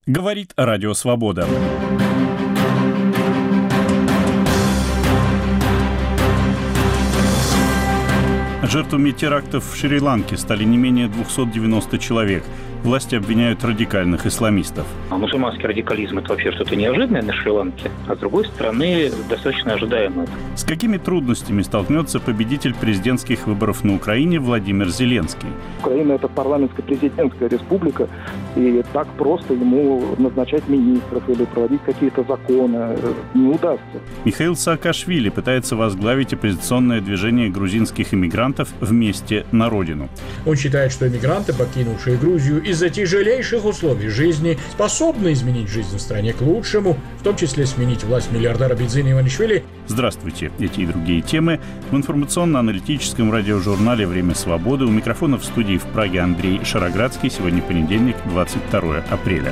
Говорит Радио Свобода. Жертвами терактов в Шри-Ланке стали не менее 290 человек. Власти обвиняют радикальных исламистов. Мусульманский радикализм – это вообще что-то неожиданное на Шри-Ланке, а с другой стороны, достаточно ожидаемое. С какими трудностями столкнется победитель президентских выборов на Украине Владимир Зеленский? Украина – это парламентско-президентская республика, и так просто ему назначать министров или проводить какие-то законы не удастся. Михаил Саакашвили пытается возглавить оппозиционное движение грузинских иммигрантов «Вместе на родину». Он считает, что иммигранты, покинувшие Грузию из-за тяжелейших условий жизни, способны изменить жизнь в стране к лучшему, в том числе сменить власть миллиардера Бидзина Иванишвили. Здравствуйте. Эти и другие темы в информационно-аналитическом радиожурнале «Время свободы». У микрофона в студии в Праге Андрей Шароградский. Сегодня понедельник, 22 апреля.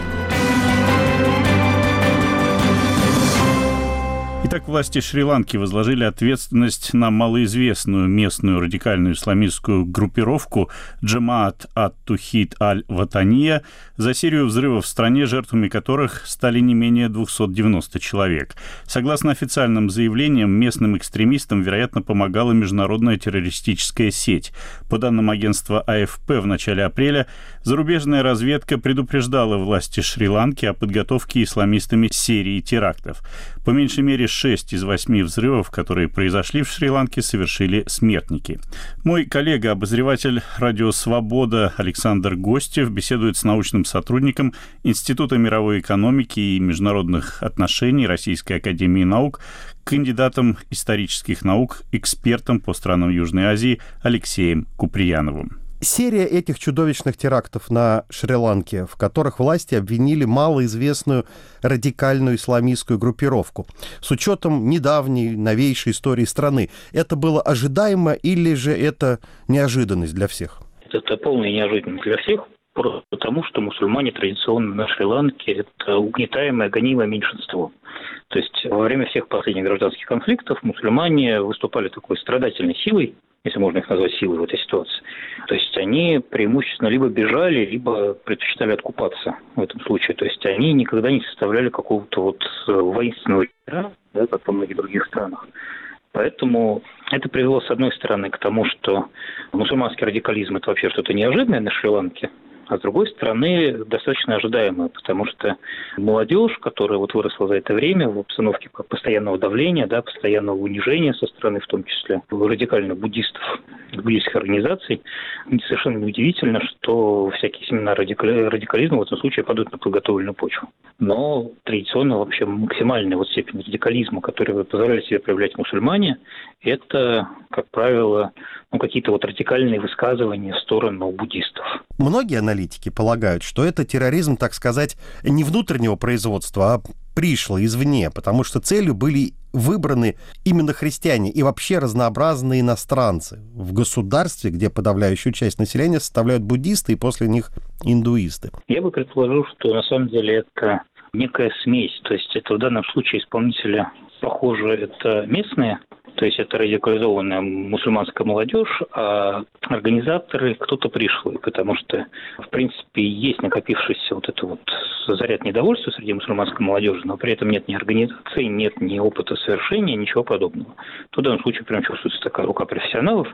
Итак, власти Шри-Ланки возложили ответственность на малоизвестную местную радикальную исламистскую группировку Джамаат ат-Тухид аль-Ватания за серию взрывов в стране, жертвами которых стали не менее 290 человек. Согласно официальным заявлениям, местным экстремистам, вероятно, помогала международная террористическая сеть. По данным агентства АФП, в начале апреля зарубежная разведка предупреждала власти Шри-Ланки о подготовке исламистами серии терактов. По меньшей мере 6 из 8 взрывов, которые произошли в Шри-Ланке, совершили смертники. Мой коллега, обозреватель «Радио Свобода» Александр Гостев беседует с научным сотрудником Института мировой экономики и международных отношений Российской академии наук, кандидатом исторических наук, экспертом по странам Южной Азии Алексеем Куприяновым. Серия этих чудовищных терактов на Шри-Ланке, в которых власти обвинили малоизвестную радикальную исламистскую группировку. С учетом недавней, новейшей истории страны, это было ожидаемо или же это неожиданность для всех? Это полная неожиданность для всех, просто потому что мусульмане традиционно на Шри-Ланке – это угнетаемое, гонимое меньшинство. То есть во время всех последних гражданских конфликтов мусульмане выступали такой страдательной силой, если можно их назвать силой в этой ситуации. То есть они преимущественно либо бежали, либо предпочитали откупаться в этом случае. То есть они никогда не составляли какого-то вот воинственного лидера, да, как во многих других странах. Поэтому это привело, с одной стороны, к тому, что мусульманский радикализм – это вообще что-то неожиданное на Шри-Ланке, а с другой стороны, достаточно ожидаемое, потому что молодежь, которая вот выросла за это время в обстановке постоянного давления, да, постоянного унижения со стороны, в том числе, радикальных буддистов, буддийских организаций, совершенно неудивительно, что всякие семена радикализма в этом случае падают на подготовленную почву. Но традиционно вообще максимальная вот степень радикализма, которую позволяли себе проявлять мусульмане, это, как правило, какие-то вот радикальные высказывания в сторону буддистов. Многие аналитики полагают, что это терроризм, так сказать, не внутреннего производства, а пришло извне, потому что целью были выбраны именно христиане и вообще разнообразные иностранцы в государстве, где подавляющую часть населения составляют буддисты и после них индуисты. Я бы предположил, что на самом деле это некая смесь, то есть это в данном случае исполнители, похоже, это местные, то есть это радикализованная мусульманская молодежь, а организаторы кто-то пришлый, потому что, в принципе, есть накопившийся вот это вот заряд недовольства среди мусульманской молодежи, но при этом нет ни организации, нет ни опыта совершения, ничего подобного. В данном случае прям чувствуется такая рука профессионалов,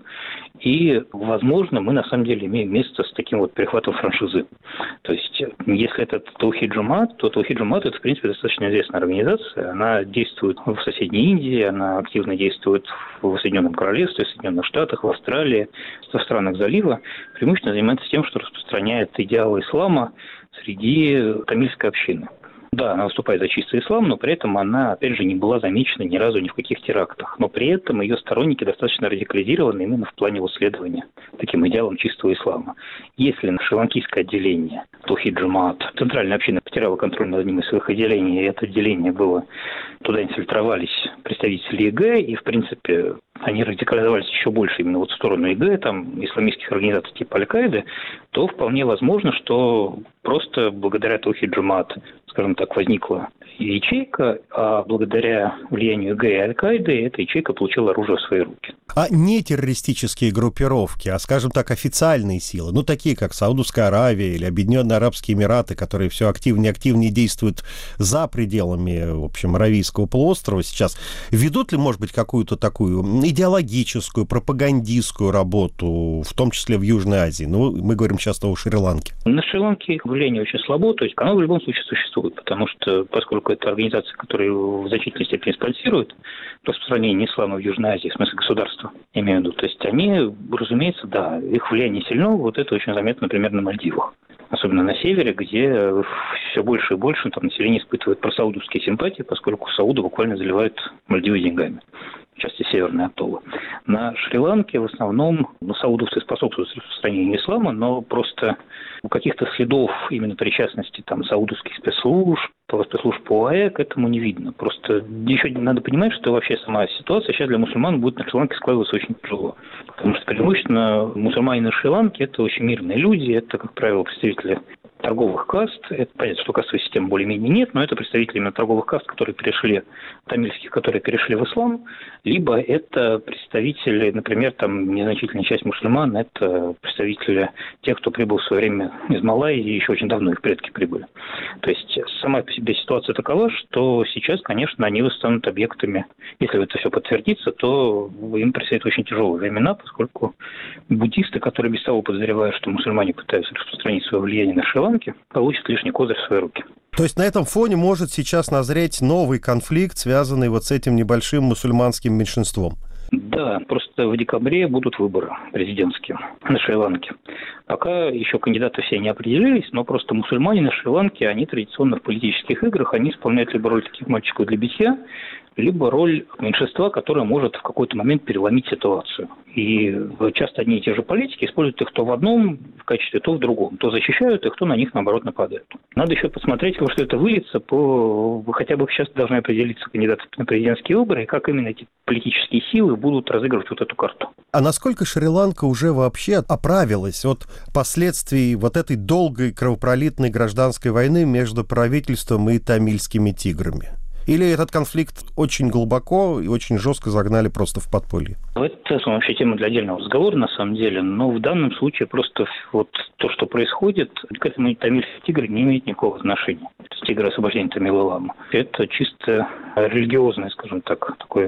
и, возможно, мы на самом деле имеем место с таким вот перехватом франшизы. То есть, если это Таухид Джамаат, то Таухид Джамаат – это, в принципе, достаточно известная организация, она действует в соседней Индии, она активно действует в Соединенном Королевстве, в Соединенных Штатах, в Австралии, в странах залива, преимущественно занимается тем, что распространяет идеалы ислама среди тамильской общины. Да, она выступает за чистый ислам, но при этом она, опять же, не была замечена ни разу ни в каких терактах. Но при этом ее сторонники достаточно радикализированы именно в плане следования таким идеалам чистого ислама. Если на шри-ланкийское отделение Таухид Джамаат, центральная община потеряла контроль над одним из своих отделений, и это отделение было, туда инфильтровались представители ЕГЭ, и, в принципе, они радикализовались еще больше именно вот в сторону ИГ, там, исламистских организаций типа Аль-Каиды, то вполне возможно, что просто благодаря Таухид Джамаат, скажем так, возникла ячейка, а благодаря влиянию ИГ и Аль-Каиды эта ячейка получила оружие в свои руки. А не террористические группировки, а, скажем так, официальные силы, ну, такие как Саудовская Аравия или Объединенные Арабские Эмираты, которые все активнее и активнее действуют за пределами, в общем, Аравийского полуострова сейчас, ведут ли, может быть, какую-то такую идеологическую, пропагандистскую работу, в том числе в Южной Азии? Ну, мы говорим часто о Шри-Ланке. На Шри-Ланке влияние очень слабо, то есть оно в любом случае существует, потому что, поскольку это организация, которая в значительной степени спонсирует распространение ислама в Южной Азии, в смысле государства, я имею в виду, то есть они, разумеется, да, их влияние сильно, вот это очень заметно, например, на Мальдивах. Особенно на севере, где все больше и больше там население испытывает просаудовские симпатии, поскольку Сауды буквально заливают Мальдивы деньгами, в частности, северные атоллы. На Шри-Ланке в основном саудовцы способствуют распространению ислама, но просто каких-то следов именно причастности там саудовских спецслужб по ОАЭ к этому не видно. Просто еще надо понимать, что вообще сама ситуация сейчас для мусульман будет на Шри-Ланке складываться очень тяжело. Потому что преимущественно мусульмане на Шри-Ланке – это очень мирные люди, это, как правило, представители торговых каст. Это понятно, что кастовой системы более-менее нет, но это представители именно торговых каст, которые перешли, тамильских, которые перешли в ислам, либо это представители, например, там незначительная часть мусульман, это представители тех, кто прибыл в свое время из Малайзии, еще очень давно их предки прибыли. То есть сама по себе ситуация такова, что сейчас, конечно, они станут объектами, если это все подтвердится, то им предстоят очень тяжелые времена, поскольку буддисты, которые без того подозревают, что мусульмане пытаются распространить свое влияние на Шри-Ланке, получат лишний козырь в свои руки. То есть на этом фоне может сейчас назреть новый конфликт, связанный вот с этим небольшим мусульманским меньшинством? Да, просто в декабре будут выборы президентские на Шри-Ланке. Пока еще кандидаты все не определились, но просто мусульмане на Шри-Ланке, они традиционно в политических играх, они исполняют либо роль таких мальчиков для битья, либо роль меньшинства, которое может в какой-то момент переломить ситуацию. И часто одни и те же политики используют их то в одном качестве, то в другом. То защищают их, то на них, наоборот, нападают. Надо еще посмотреть, во что это выльется. Хотя бы сейчас должны определиться кандидаты на президентские выборы, и как именно эти политические силы будут разыгрывать вот эту карту. А насколько Шри-Ланка уже вообще оправилась от последствий вот этой долгой кровопролитной гражданской войны между правительством и тамильскими тиграми? Или этот конфликт очень глубоко и очень жестко загнали просто в подполье? Это вообще тема для отдельного разговора, на самом деле. Но в данном случае просто вот то, что происходит, к этому тамильские тигры не имеют никакого отношения. Тигры освобождения Тамила-Лама. Это чисто религиозное, скажем так, такое,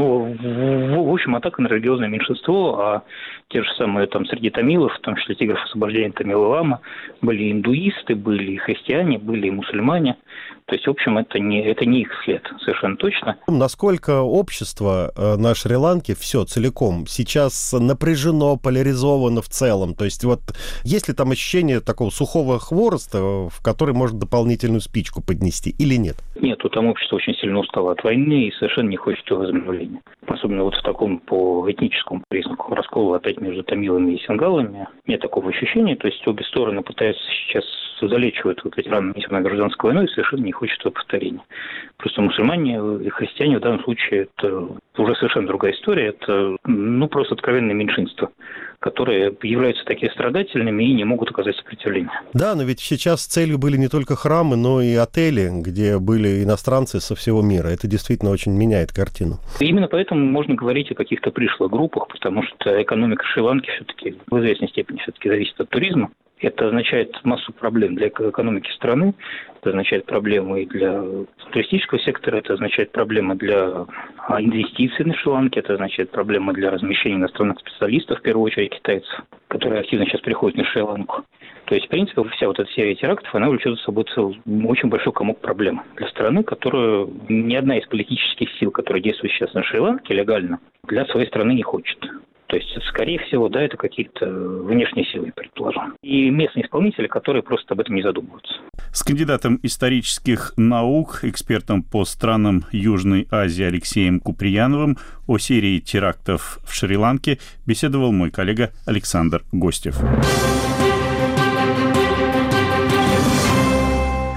в общем, атака на религиозное меньшинство, а те же самые там среди тамилов, в том числе тигров освобождения Тамила-Лама, были индуисты, были и христиане, были и мусульмане. То есть, в общем, это не их след, совершенно точно. Насколько общество на Шри-Ланке все целиком сейчас напряжено, поляризовано в целом? То есть вот есть ли там ощущение такого сухого хвороста, в который можно дополнительную спичку поднести, или нет? Нет, там общество очень сильно устало от войны и совершенно не хочет возобновления. Особенно вот в таком по этническому признаку раскола опять между тамилами и сингалами. Нет такого ощущения. То есть обе стороны пытаются сейчас залечивать вот ветеранов гражданской войны и совершенно не хочет повторения. Просто мусульмане и христиане в данном случае это уже совершенно другая история. Это просто откровенное меньшинство, которые являются такими страдательными и не могут оказать сопротивление. Да, но ведь сейчас целью были не только храмы, но и отели, где были иностранцы со всего мира. Это действительно очень меняет картину. Именно поэтому можно говорить о каких-то пришлых группах, потому что экономика Шри-Ланки все-таки в известной степени все-таки зависит от туризма. Это означает массу проблем для экономики страны, это означает проблемы и для туристического сектора, это означает проблемы для инвестиций на Шри-Ланке, это означает проблемы для размещения иностранных специалистов, в первую очередь китайцев, которые активно сейчас приходят на Шри-Ланку. То есть, в принципе, вся вот эта серия терактов, она влечет за собой очень большой комок проблем для страны, которую ни одна из политических сил, которые действуют сейчас на Шри-Ланке легально, для своей страны не хочет. То есть, скорее всего, да, это какие-то внешние силы, предположим. И местные исполнители, которые просто об этом не задумываются. С кандидатом исторических наук, экспертом по странам Южной Азии Алексеем Куприяновым о серии терактов в Шри-Ланке беседовал мой коллега Александр Гостев.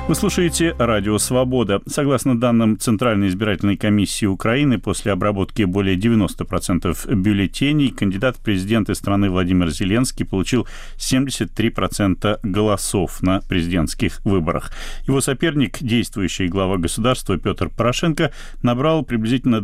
Вы слушаете «Радио Свобода». Согласно данным Центральной избирательной комиссии Украины, после обработки более 90% бюллетеней кандидат в президенты страны Владимир Зеленский получил 73% голосов на президентских выборах. Его соперник, действующий глава государства Петр Порошенко, набрал приблизительно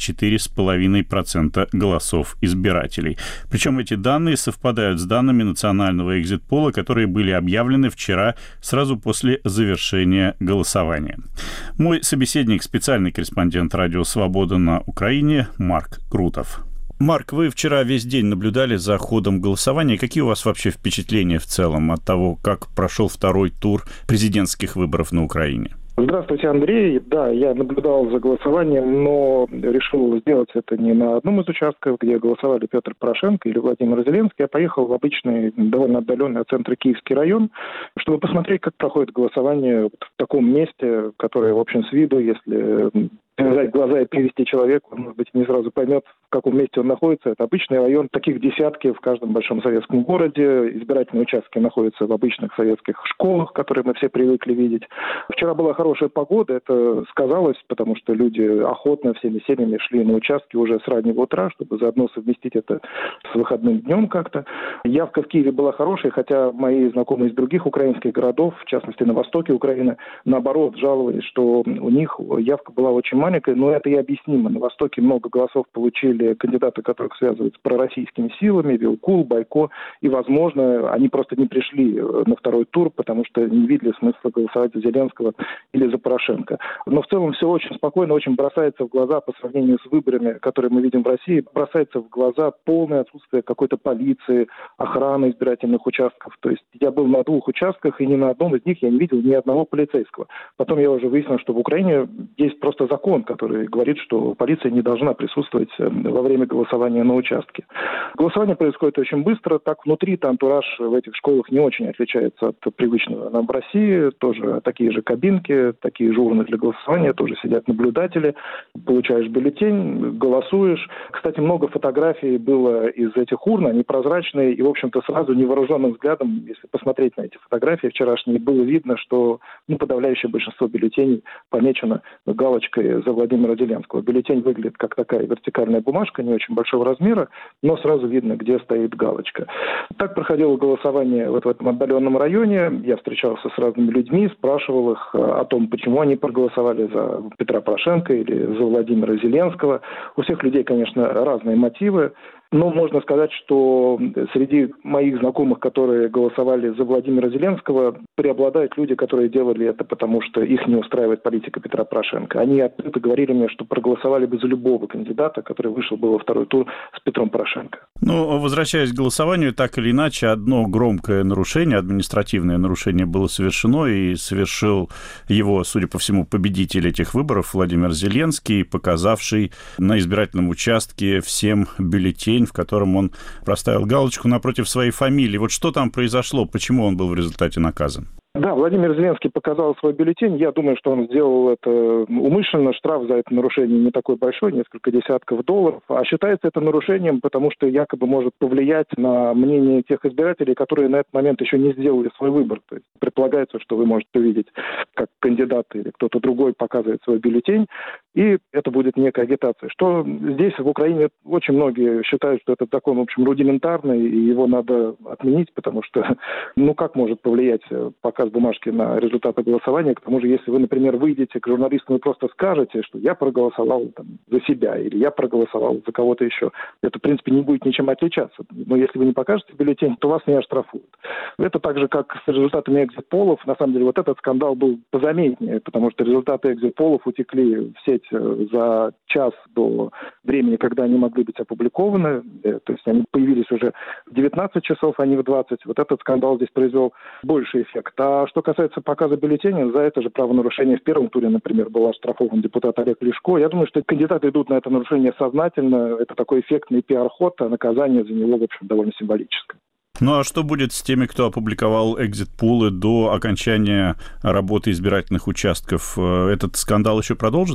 24,5% голосов избирателей. Причем эти данные совпадают с данными национального экзит-пола, которые были объявлены вчера сразу после завершения голосования. Мой собеседник — специальный корреспондент «Радио Свобода» на Украине Марк Крутов. Марк, вы вчера весь день наблюдали за ходом голосования. Какие у вас вообще впечатления в целом от того, как прошел второй тур президентских выборов на Украине? Здравствуйте, Андрей. Да, я наблюдал за голосованием, но решил сделать это не на одном из участков, где голосовали Петр Порошенко или Владимир Зеленский. Я поехал в обычный, довольно отдаленный от центра Киевский район, чтобы посмотреть, как проходит голосование в таком месте, которое, в общем, с виду, если привязать глаза и перевести человека, он, может быть, не сразу поймет, в каком месте он находится. Это обычный район, таких десятки в каждом большом советском городе. Избирательные участки находятся в обычных советских школах, которые мы все привыкли видеть. Вчера была хорошая погода, это сказалось, потому что люди охотно всеми семьями шли на участки уже с раннего утра, чтобы заодно совместить это с выходным днем как-то. Явка в Киеве была хорошая, хотя мои знакомые из других украинских городов, в частности на востоке Украины, наоборот, жаловались, что у них явка была очень маленькая, но это и объяснимо. На Востоке много голосов получили кандидаты, которых связывают с пророссийскими силами, Вилкул, Байко, и, возможно, они просто не пришли на второй тур, потому что не видели смысла голосовать за Зеленского или за Порошенко. Но в целом все очень спокойно, очень бросается в глаза по сравнению с выборами, которые мы видим в России, бросается в глаза полное отсутствие какой-то полиции, охраны избирательных участков. То есть я был на 2 участках, и ни на одном из них я не видел ни одного полицейского. Потом я уже выяснил, что в Украине есть просто закон, который говорит, что полиция не должна присутствовать во время голосования на участке. Голосование происходит очень быстро. Так, внутри-то антураж в этих школах не очень отличается от привычного нам в России. Тоже такие же кабинки, такие же урны для голосования, тоже сидят наблюдатели. Получаешь бюллетень, голосуешь. Кстати, много фотографий было из этих урн, они прозрачные, и, в общем-то, сразу невооруженным взглядом, если посмотреть на эти фотографии вчерашние, было видно, что подавляющее большинство бюллетеней помечено галочкой за Владимира Зеленского. Бюллетень выглядит как такая вертикальная бумажка, не очень большого размера, но сразу видно, где стоит галочка. Так проходило голосование в этом отдаленном районе. Я встречался с разными людьми, спрашивал их о том, почему они проголосовали за Петра Порошенко или за Владимира Зеленского. У всех людей, конечно, разные мотивы. Но можно сказать, что среди моих знакомых, которые голосовали за Владимира Зеленского, преобладают люди, которые делали это, потому что их не устраивает политика Петра Порошенко. Они открыто говорили мне, что проголосовали бы за любого кандидата, который вышел бы во второй тур с Петром Порошенко. Ну, возвращаясь к голосованию, так или иначе, одно громкое нарушение, административное нарушение было совершено, и совершил его, судя по всему, победитель этих выборов Владимир Зеленский, показавший на избирательном участке всем бюллетень, в котором он проставил галочку напротив своей фамилии. Вот что там произошло, почему он был в результате наказан? Да, Владимир Зеленский показал свой бюллетень. Я думаю, что он сделал это умышленно. Штраф за это нарушение не такой большой, несколько десятков долларов. А считается это нарушением, потому что якобы может повлиять на мнение тех избирателей, которые на этот момент еще не сделали свой выбор. То есть предполагается, что вы можете увидеть, как кандидат или кто-то другой показывает свой бюллетень, и это будет некая агитация. Что здесь, в Украине, очень многие считают, что этот закон, в общем, рудиментарный, и его надо отменить, потому что, как может повлиять показ бумажки на результаты голосования? К тому же, если вы, например, выйдете к журналистам и просто скажете, что я проголосовал за себя или я проголосовал за кого-то еще, это, в принципе, не будет ничем отличаться. Но если вы не покажете бюллетень, то вас не оштрафуют. Это так же, как с результатами экзит-полов. На самом деле, вот этот скандал был позаметнее, потому что результаты экзит-полов утекли в сеть за час до времени, когда они могли быть опубликованы. То есть они появились уже в 19 часов, а не в 20. Вот этот скандал здесь произвел больший эффект. А что касается показа бюллетеней, за это же правонарушение в первом туре, например, был оштрафован депутат Олег Ляшко. Я думаю, что кандидаты идут на это нарушение сознательно. Это такой эффектный пиар-ход, а наказание за него, в общем, довольно символическое. Ну а что будет с теми, кто опубликовал экзит-пулы до окончания работы избирательных участков? Этот скандал еще продолжится?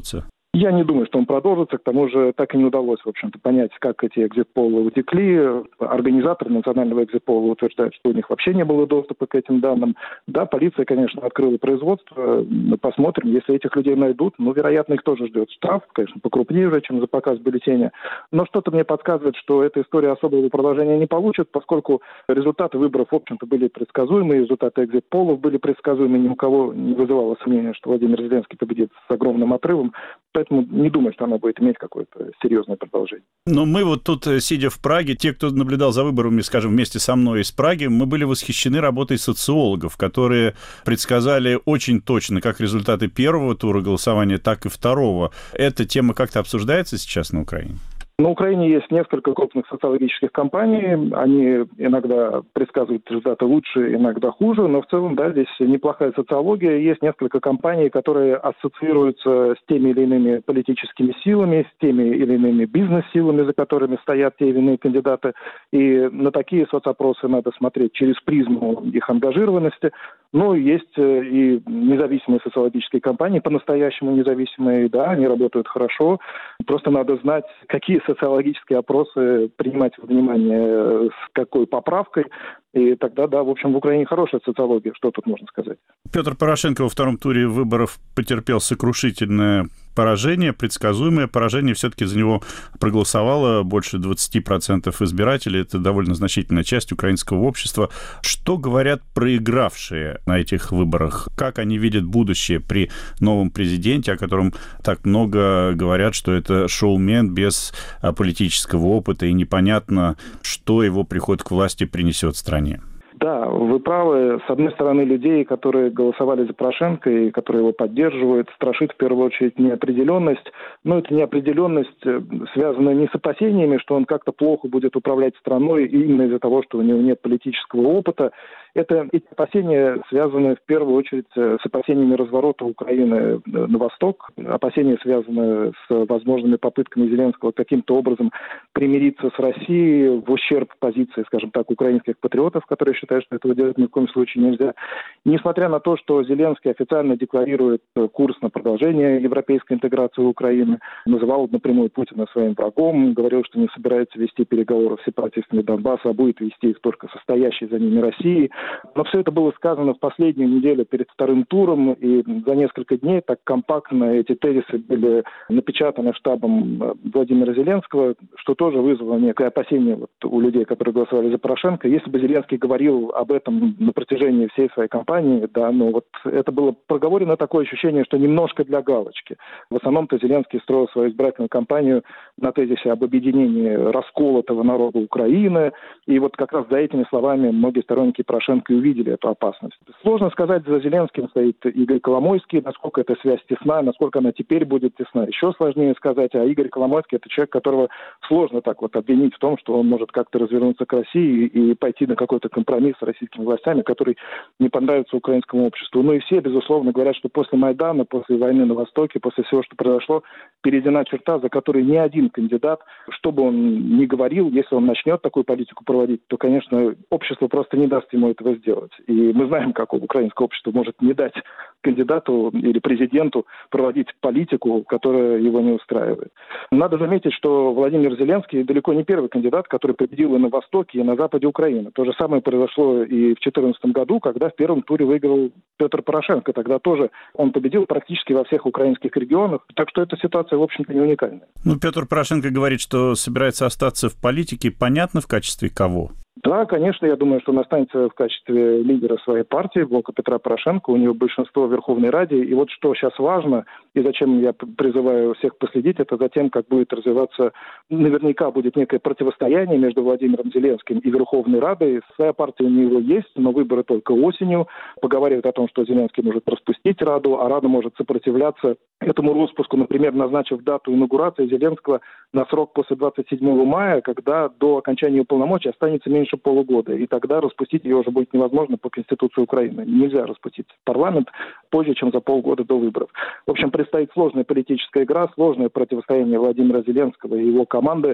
Я не думаю, что он продолжится. К тому же так и не удалось, в общем-то, понять, как эти экзит-полы утекли. Организаторы национального экзит-пола утверждают, что у них вообще не было доступа к этим данным. Да, полиция, конечно, открыла производство. Посмотрим, если этих людей найдут. Вероятно, их тоже ждет штраф, конечно, покрупнее уже, чем за показ бюллетеня. Но что-то мне подсказывает, что эта история особого продолжения не получит, поскольку результаты выборов, в общем-то, были предсказуемы, результаты экзит-полов были предсказуемы. Ни у кого не вызывало сомнения, что Владимир Зеленский победит с огромным отрывом. Поэтому не думаю, что она будет иметь какое-то серьезное продолжение. Но мы вот тут, сидя в Праге, те, кто наблюдал за выборами, скажем, вместе со мной из Праги, мы были восхищены работой социологов, которые предсказали очень точно как результаты первого тура голосования, так и второго. Эта тема как-то обсуждается сейчас на Украине? На Украине есть несколько крупных социологических компаний. Они иногда предсказывают результаты лучше, иногда хуже. Но в целом, да, здесь неплохая социология. Есть несколько компаний, которые ассоциируются с теми или иными политическими силами, с теми или иными бизнес-силами, за которыми стоят те или иные кандидаты. И на такие соцопросы надо смотреть через призму их ангажированности. Но есть и независимые социологические компании, по-настоящему независимые, да, они работают хорошо. Просто надо знать, какие социологические опросы принимать во внимание, с какой поправкой. И тогда, да, в общем, в Украине хорошая социология, что тут можно сказать. Петр Порошенко во втором туре выборов потерпел сокрушительное поражение, предсказуемое поражение. Все-таки за него проголосовало больше 20% избирателей. Это довольно значительная часть украинского общества. Что говорят проигравшие на этих выборах? Как они видят будущее при новом президенте, о котором так много говорят, что это шоумен без политического опыта, и непонятно, что его приход к власти принесет стране? Да, вы правы. С одной стороны, людей, которые голосовали за Порошенко и которые его поддерживают, страшит в первую очередь неопределенность. Но эта неопределенность связана не с опасениями, что он как-то плохо будет управлять страной именно из-за того, что у него нет политического опыта. Эти опасения связаны в первую очередь с опасениями разворота Украины на восток. Опасения связаны с возможными попытками Зеленского каким-то образом примириться с Россией в ущерб позиции, скажем так, украинских патриотов, которые считают, что этого делать ни в коем случае нельзя. Несмотря на то, что Зеленский официально декларирует курс на продолжение европейской интеграции Украины, называл напрямую Путина своим врагом, говорил, что не собирается вести переговоры с сепаратистами Донбасса, а будет вести их только со стоящей за ними Россией. Но все это было сказано в последнюю неделю перед вторым туром, и за несколько дней так компактно эти тезисы были напечатаны штабом Владимира Зеленского, что тоже вызвало некое опасение у людей, которые голосовали за Порошенко. Если бы Зеленский говорил об этом на протяжении всей своей кампании, да, это было проговорено, такое ощущение, что немножко для галочки. В основном-то Зеленский строил свою избирательную кампанию на тезисе об объединении расколотого народа Украины, и как раз за этими словами многие сторонники Порошенко и увидели эту опасность. Сложно сказать, за Зеленским стоит Игорь Коломойский, насколько эта связь тесна, насколько она теперь будет тесна. Еще сложнее сказать, а Игорь Коломойский — это человек, которого сложно так обвинить в том, что он может как-то развернуться к России и пойти на какой-то компромисс с российскими властями, который не понравится украинскому обществу. И все, безусловно, говорят, что после Майдана, после войны на Востоке, после всего, что произошло, перейдена черта, за которой ни один кандидат, что бы он ни говорил, если он начнет такую политику проводить, то, конечно, общество просто не даст ему этого сделать. И мы знаем, как украинское общество может не дать кандидату или президенту проводить политику, которая его не устраивает. Надо заметить, что Владимир Зеленский далеко не первый кандидат, который победил и на Востоке, и на Западе Украины. То же самое произошло и в 2014 году, когда в первом туре выиграл Петр Порошенко. Тогда тоже он победил практически во всех украинских регионах. Так что эта ситуация, в общем-то, не уникальная. Петр Порошенко говорит, что собирается остаться в политике. Понятно, в качестве кого? Да, конечно, я думаю, что он останется в качестве лидера своей партии, блока Петра Порошенко. У него большинство в Верховной Раде. И что сейчас важно, и зачем я призываю всех последить, это за тем, как будет развиваться, наверняка будет некое противостояние между Владимиром Зеленским и Верховной Радой. Своя партия у него есть, но выборы только осенью. Поговаривают о том, что Зеленский может распустить Раду, а Рада может сопротивляться этому распуску, например, назначив дату инаугурации Зеленского на срок после 27 мая, когда до окончания полномочий останется меньше полугода. И тогда распустить ее уже будет невозможно по Конституции Украины. Нельзя распустить парламент позже, чем за полгода до выборов. В общем, предстоит сложная политическая игра, сложное противостояние Владимира Зеленского и его команды.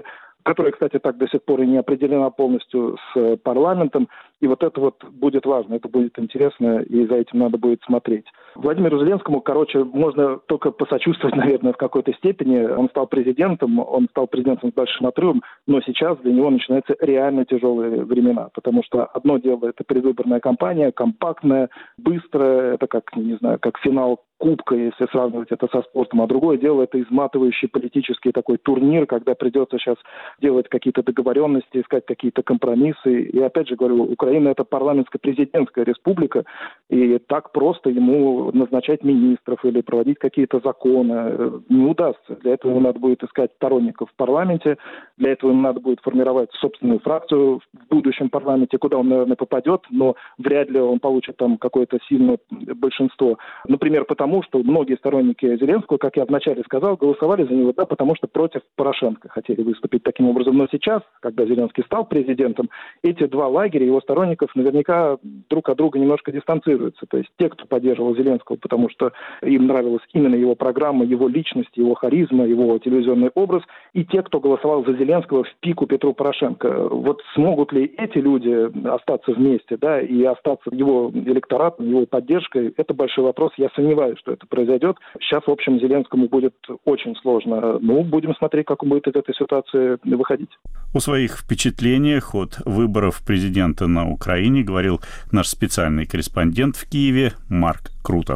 которая, кстати, так до сих пор и не определена полностью с парламентом. И вот это вот будет важно, это будет интересно, и за этим надо будет смотреть. Владимиру Зеленскому, можно только посочувствовать, наверное, в какой-то степени. Он стал президентом с большим отрывом, но сейчас для него начинаются реально тяжелые времена, потому что одно дело – это предвыборная кампания, компактная, быстрая, это как финал Кубка, если сравнивать это со спортом, а другое дело – это изматывающий политический такой турнир, когда придется сейчас делать какие-то договоренности, искать какие-то компромиссы. И опять же говорю, Украина – это парламентско-президентская республика, и так просто ему назначать министров или проводить какие-то законы не удастся. Для этого ему надо будет искать сторонников в парламенте, для этого ему надо будет формировать собственную фракцию в будущем парламенте, куда он, наверное, попадет, но вряд ли он получит там какое-то сильное большинство. Например, потому что многие сторонники Зеленского, как я вначале сказал, голосовали за него, потому что против Порошенко хотели выступить таким образом. Но сейчас, когда Зеленский стал президентом, эти два лагеря его сторонников наверняка друг от друга немножко дистанцируются. То есть те, кто поддерживал Зеленского, потому что им нравилась именно его программа, его личность, его харизма, его телевизионный образ, и те, кто голосовал за Зеленского в пику Петру Порошенко. Вот смогут ли эти люди остаться вместе, и остаться его электоратом, его поддержкой, это большой вопрос. Я сомневаюсь, что это произойдет. Сейчас, в общем, Зеленскому будет очень сложно. Будем смотреть, как он будет из этой ситуации выходить. О своих впечатлениях от выборов президента на Украине говорил наш специальный корреспондент в Киеве Марк Крутов.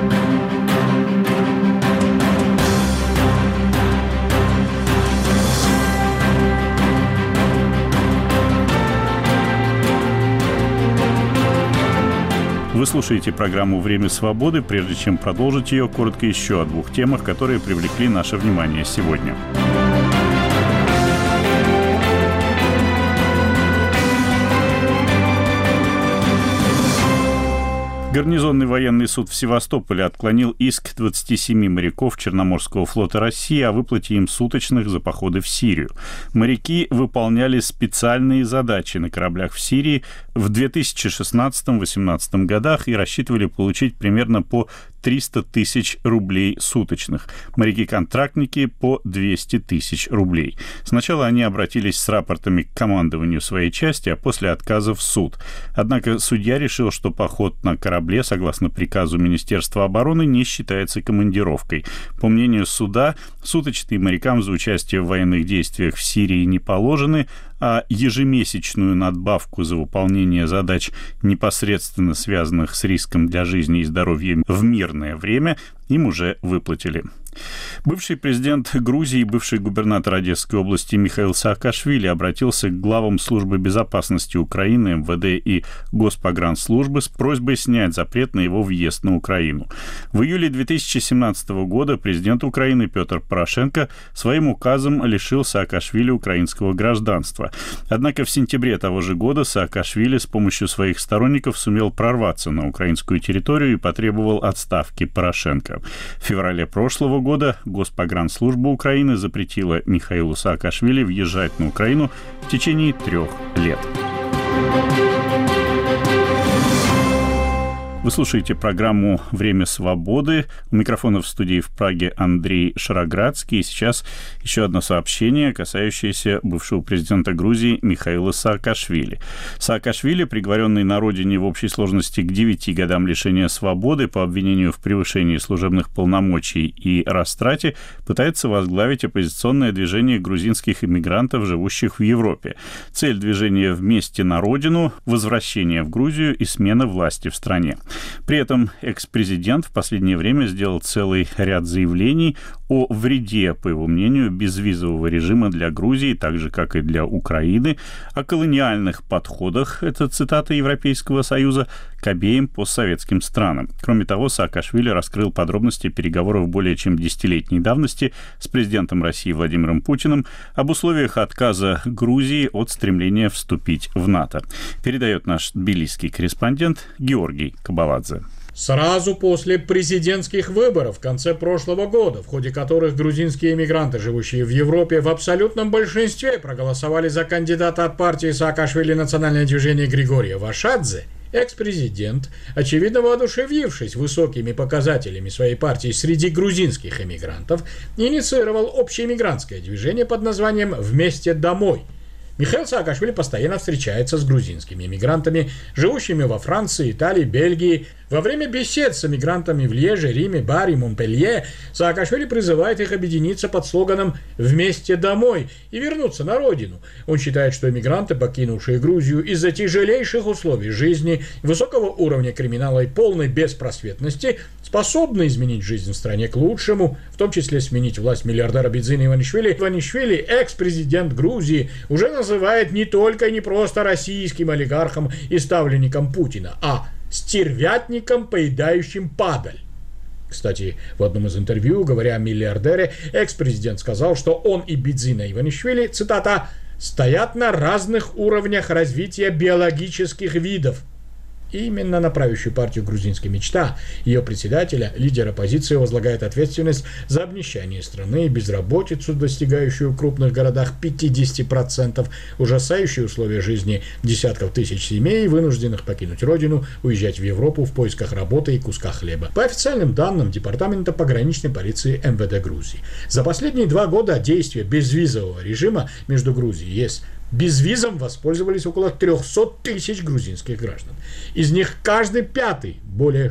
Вы слушаете программу «Время свободы». Прежде чем продолжить ее, коротко еще о двух темах, которые привлекли наше внимание сегодня. Гарнизонный военный суд в Севастополе отклонил иск 27 моряков Черноморского флота России о выплате им суточных за походы в Сирию. Моряки выполняли специальные задачи на кораблях в Сирии в 2016-2018 годах и рассчитывали получить примерно по 300 тысяч рублей суточных. Моряки-контрактники по 200 тысяч рублей. Сначала они обратились с рапортами к командованию своей части, а после отказа в суд. Однако судья решил, что поход на корабле, согласно приказу Министерства обороны, не считается командировкой. По мнению суда, суточные морякам за участие в военных действиях в Сирии не положены, а ежемесячную надбавку за выполнение задач, непосредственно связанных с риском для жизни и здоровья в мирное время, им уже выплатили. Бывший президент Грузии и бывший губернатор Одесской области Михаил Саакашвили обратился к главам службы безопасности Украины, МВД и Госпогранслужбы с просьбой снять запрет на его въезд на Украину. В июле 2017 года президент Украины Петр Порошенко своим указом лишил Саакашвили украинского гражданства. Однако в сентябре того же года Саакашвили с помощью своих сторонников сумел прорваться на украинскую территорию и потребовал отставки Порошенко. В феврале прошлого года Госпогранслужба Украины запретила Михаилу Саакашвили въезжать на Украину в течение 3 лет. Вы слушаете программу «Время свободы». У микрофона в студии в Праге Андрей Шароградский. И сейчас еще одно сообщение, касающееся бывшего президента Грузии Михаила Саакашвили. Саакашвили, приговоренный на родине в общей сложности к 9 годам лишения свободы по обвинению в превышении служебных полномочий и растрате, пытается возглавить оппозиционное движение грузинских иммигрантов, живущих в Европе. Цель движения «Вместе на родину» — возвращение в Грузию и смена власти в стране. При этом экс-президент в последнее время сделал целый ряд заявлений о вреде, по его мнению, безвизового режима для Грузии, так же, как и для Украины, о колониальных подходах, это цитата Европейского Союза, к обеим постсоветским странам. Кроме того, Саакашвили раскрыл подробности переговоров более чем 10-летней давности с президентом России Владимиром Путиным об условиях отказа Грузии от стремления вступить в НАТО. Передает наш тбилисский корреспондент Георгий Кабаладзе. Сразу после президентских выборов в конце прошлого года, в ходе которых грузинские эмигранты, живущие в Европе, в абсолютном большинстве проголосовали за кандидата от партии Саакашвили «Национальное движение» Григория Вашадзе, Экс-президент, очевидно воодушевившись высокими показателями своей партии среди грузинских эмигрантов, инициировал общеэмигрантское движение под названием «Вместе домой». Михаил Саакашвили постоянно встречается с грузинскими эмигрантами, живущими во Франции, Италии, Бельгии. Во время бесед с эмигрантами в Льеже, Риме, Баре, Монпелье Саакашвили призывает их объединиться под слоганом «Вместе домой» и вернуться на родину. Он считает, что эмигранты, покинувшие Грузию из-за тяжелейших условий жизни, высокого уровня криминала и полной беспросветности, способны изменить жизнь в стране к лучшему, в том числе сменить власть миллиардера Бидзина Иванишвили. Иванишвили, экс-президент Грузии, уже называет не только и не просто российским олигархом и ставленником Путина, а стервятником, поедающим падаль. Кстати, в одном из интервью, говоря о миллиардере, экс-президент сказал, что он и Бидзина Иванишвили, цитата, «стоят на разных уровнях развития биологических видов». И именно на правящую партию «Грузинская мечта», ее председателя, лидер оппозиции, возлагает ответственность за обнищание страны и безработицу, достигающую в крупных городах 50%, ужасающие условия жизни десятков тысяч семей, вынужденных покинуть родину, уезжать в Европу в поисках работы и куска хлеба. По официальным данным Департамента пограничной полиции МВД Грузии, за последние 2 года действия безвизового режима между Грузией и ЕС безвизом воспользовались около 300 тысяч грузинских граждан. Из них каждый 5, более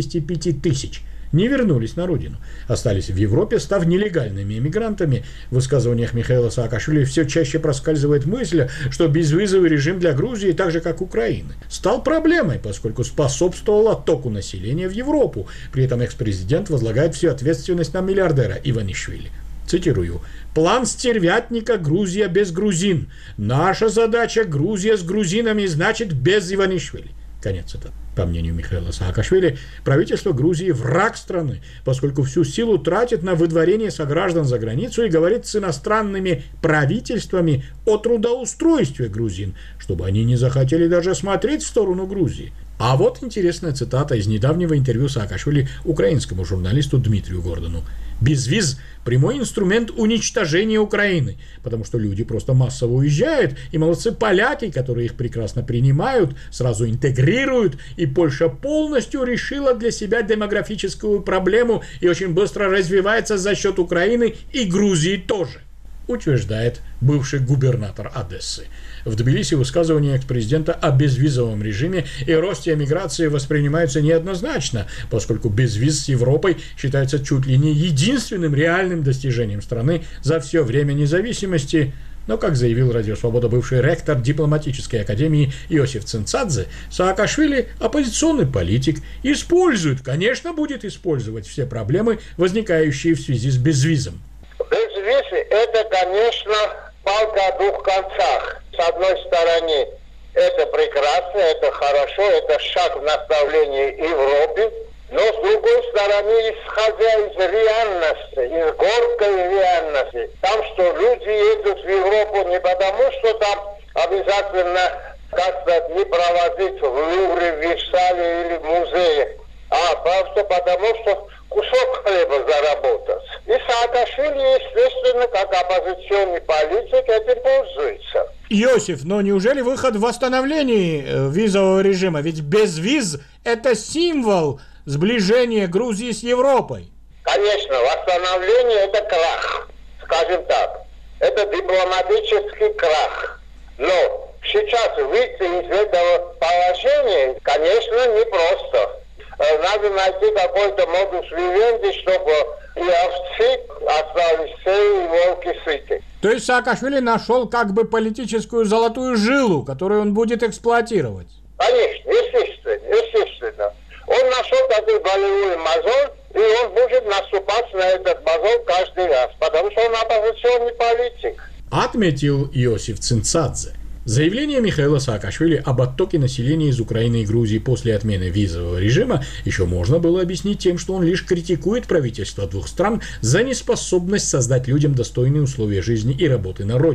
65 тысяч, не вернулись на родину. Остались в Европе, став нелегальными эмигрантами. В высказываниях Михаила Саакашвили все чаще проскальзывает мысль, что безвизовый режим для Грузии, так же как Украины, стал проблемой, поскольку способствовал оттоку населения в Европу. При этом экс-президент возлагает всю ответственность на миллиардера Иванишвили. Цитирую. «План стервятника «Грузия без грузин». Наша задача – Грузия с грузинами, значит, без Иванишвили». Конец цитаты. По мнению Михаила Саакашвили, правительство Грузии – враг страны, поскольку всю силу тратит на выдворение сограждан за границу и говорит с иностранными правительствами о трудоустройстве грузин, чтобы они не захотели даже смотреть в сторону Грузии. А вот интересная цитата из недавнего интервью Саакашвили украинскому журналисту Дмитрию Гордону. «Безвиз – прямой инструмент уничтожения Украины, потому что люди просто массово уезжают, и молодцы поляки, которые их прекрасно принимают, сразу интегрируют, и Польша полностью решила для себя демографическую проблему и очень быстро развивается за счет Украины и Грузии тоже», утверждает бывший губернатор Одессы. В Тбилиси высказывания экс-президента о безвизовом режиме и росте эмиграции воспринимаются неоднозначно, поскольку безвиз с Европой считается чуть ли не единственным реальным достижением страны за все время независимости. Но, как заявил Радио Свобода бывший ректор дипломатической академии Иосиф Цинцадзе, Саакашвили, оппозиционный политик, использует, конечно, будет использовать все проблемы, возникающие в связи с безвизом. Безвиз – это, конечно, палка о 2 концах. С одной стороны, это прекрасно, это хорошо, это шаг в направлении Европы, но с другой стороны, исходя из реальности, из горькой реальности, там, что люди едут в Европу не потому, что там обязательно как-то не проводить в Лувре, в Версале или в музее, а просто потому, что кусок хлеба заработать. И Саакашвили, естественно, как оппозиционный политик, этим пользуется. Иосиф, но неужели выход в восстановлении визового режима? Ведь безвиз – это символ сближения Грузии с Европой. Конечно, восстановление – это крах, скажем так. Это дипломатический крах. Но сейчас выйти из этого положения, конечно, непросто. Надо найти какой-то модус вивенди, чтобы и овцы остались целы, и волки сыты. То есть Саакашвили нашел как бы политическую золотую жилу, которую он будет эксплуатировать? Конечно, естественно. Он нашел такой болевой мозоль, и он будет наступать на этот мозоль каждый раз, потому что он оппозиционный политик. Отметил Иосиф Цинцадзе. Заявление Михаила Саакашвили об оттоке населения из Украины и Грузии после отмены визового режима еще можно было объяснить тем, что он лишь критикует правительства 2 стран за неспособность создать людям достойные условия жизни и работы на родине.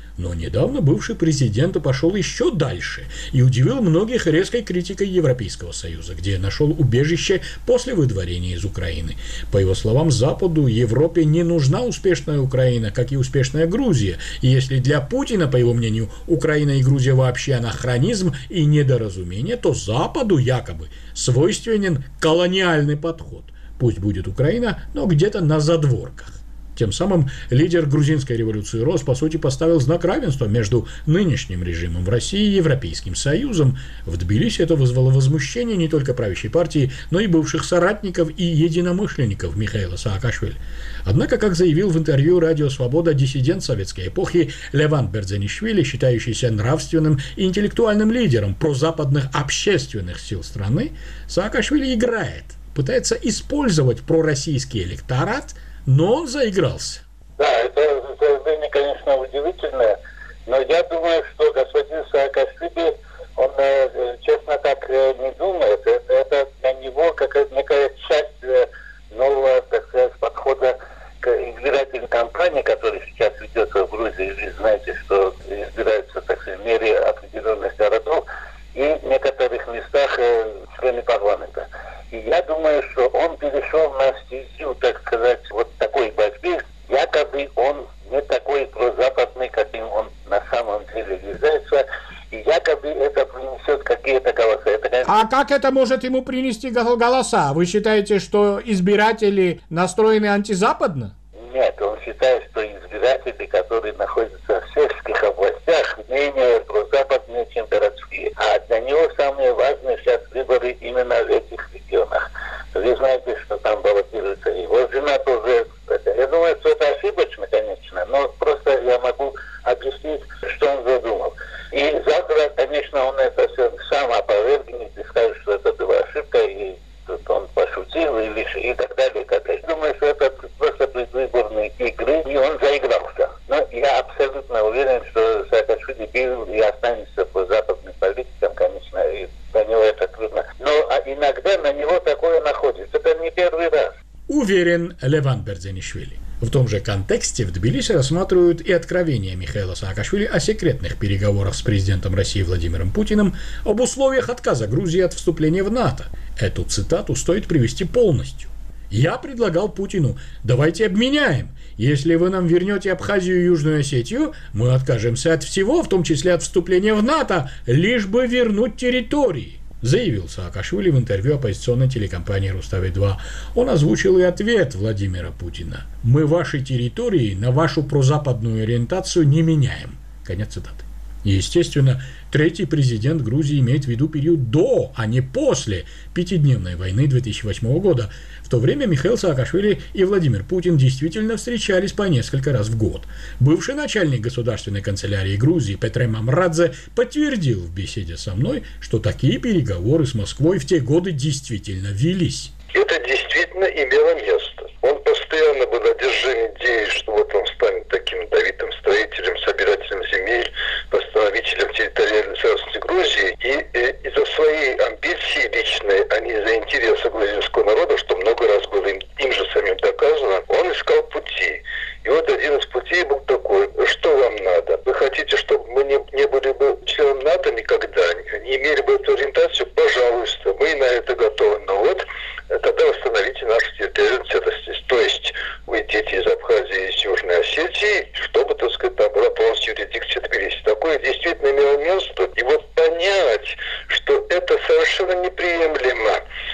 Но недавно бывший президент пошел еще дальше и удивил многих резкой критикой Европейского Союза, где нашел убежище после выдворения из Украины. По его словам, Западу, Европе не нужна успешная Украина, как и успешная Грузия. И если для Путина, по его мнению, Украина и Грузия вообще анахронизм и недоразумение, то Западу якобы свойственен колониальный подход. Пусть будет Украина, но где-то на задворках. Тем самым лидер грузинской революции РОС, по сути, поставил знак равенства между нынешним режимом в России и Европейским Союзом. В Тбилиси это вызвало возмущение не только правящей партии, но и бывших соратников и единомышленников Михаила Саакашвили. Однако, как заявил в интервью «Радио Свобода» диссидент советской эпохи Леван Бердзенишвили, считающийся нравственным и интеллектуальным лидером прозападных общественных сил страны, Саакашвили играет, пытается использовать пророссийский электорат, но он заигрался. Да, это заявление, конечно, удивительное, но я думаю, что господин Саакашвили, он, честно, так не думает. Это для него какая-то некая часть нового, так сказать, подхода к избирательной кампании, которая сейчас ведется в Грузии. Вы знаете, что избираются, так сказать, в мере определенных городов и в некоторых местах члены парламента. И я думаю, что он перешел на стезю, так сказать, вот такой борьбы. Якобы он не такой прозападный, каким он на самом деле является. И якобы это принесет какие-то голоса. А как это может ему принести голоса? Вы считаете, что избиратели настроены антизападно? Нет, он считает, что избиратели, которые находятся в сельских областях, менее прозападные, чем городские. А для него самые важные сейчас выборы именно в этих регионах. Вы знаете, что там баллотируется его жена тоже. Я думаю, что это ошибочно, конечно, но просто я могу объяснить, что он задумал. И завтра, конечно, он это все сам опровергнет и скажет, что это была ошибка, и тут он пошутил, и так далее, и так далее. Думаю, что это просто предвыборные игры, и он заигрался. Но я абсолютно уверен, что Саакашвили был и останется по западным политикам, конечно, и для него это трудно. Но иногда на него такое находится. Это не первый раз. Уверен Леван Бердзенишвили. В том же контексте в Тбилиси рассматривают и откровения Михаила Саакашвили о секретных переговорах с президентом России Владимиром Путиным об условиях отказа Грузии от вступления в НАТО. Эту цитату стоит привести полностью. «Я предлагал Путину: давайте обменяем. Если вы нам вернете Абхазию и Южную Осетию, мы откажемся от всего, в том числе от вступления в НАТО, лишь бы вернуть территории», заявил Саакашвили в интервью оппозиционной телекомпании «Рустави-2». Он озвучил и ответ Владимира Путина: «Мы ваши территории на вашу прозападную ориентацию не меняем». Конец цитаты. Естественно, третий президент Грузии имеет в виду период до, а не после пятидневной войны 2008 года. В то время Михаил Саакашвили и Владимир Путин действительно встречались по несколько раз в год. Бывший начальник государственной канцелярии Грузии Петре Мамрадзе подтвердил в беседе со мной, что такие переговоры с Москвой в те годы действительно велись. Это действительно имело место. Он постоянно был одержим идеей, что вот он станет таким давитым строителем, собирателем земель, восстановителем территориальной целостности Грузии. И из-за своей амбиции личной, а не из-за интереса грузинского народа, что много раз было им же самим доказано, он искал пути. И вот один из путей был такой: что вам надо? Вы хотите, чтобы мы не были бы членом НАТО никогда, не имели бы эту ориентацию? Пожалуйста, мы на это готовы. Но вот тогда восстановите нашу территориальную целостность. То есть уйдите из Абхазии и из Южной Осетии, чтобы, так сказать, там была полностью юрисдикция Тбилиси. Такое действительно имело место. И вот понять, что это совершенно неприемлемо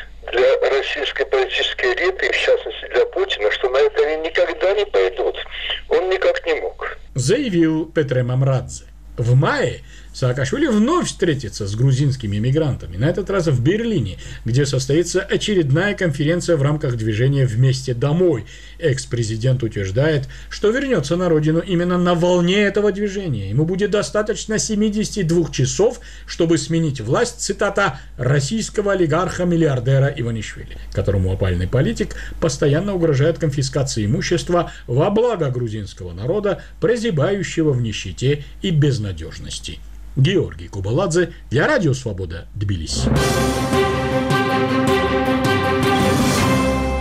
для российской политической элиты, и в частности для Путина, что на это они никогда не пойдут, он никак не мог. Заявил Петре Мамрадзе. В мае Саакашвили вновь встретится с грузинскими мигрантами, на этот раз в Берлине, где состоится очередная конференция в рамках движения «Вместе домой». Экс-президент утверждает, что вернется на родину именно на волне этого движения. Ему будет достаточно 72 часов, чтобы сменить власть, цитата, «российского олигарха-миллиардера Иванишвили», которому опальный политик постоянно угрожает конфискацией имущества во благо грузинского народа, прозябающего в нищете и безнадежности. Георгий Кубаладзе для Радио Свобода, Тбилиси.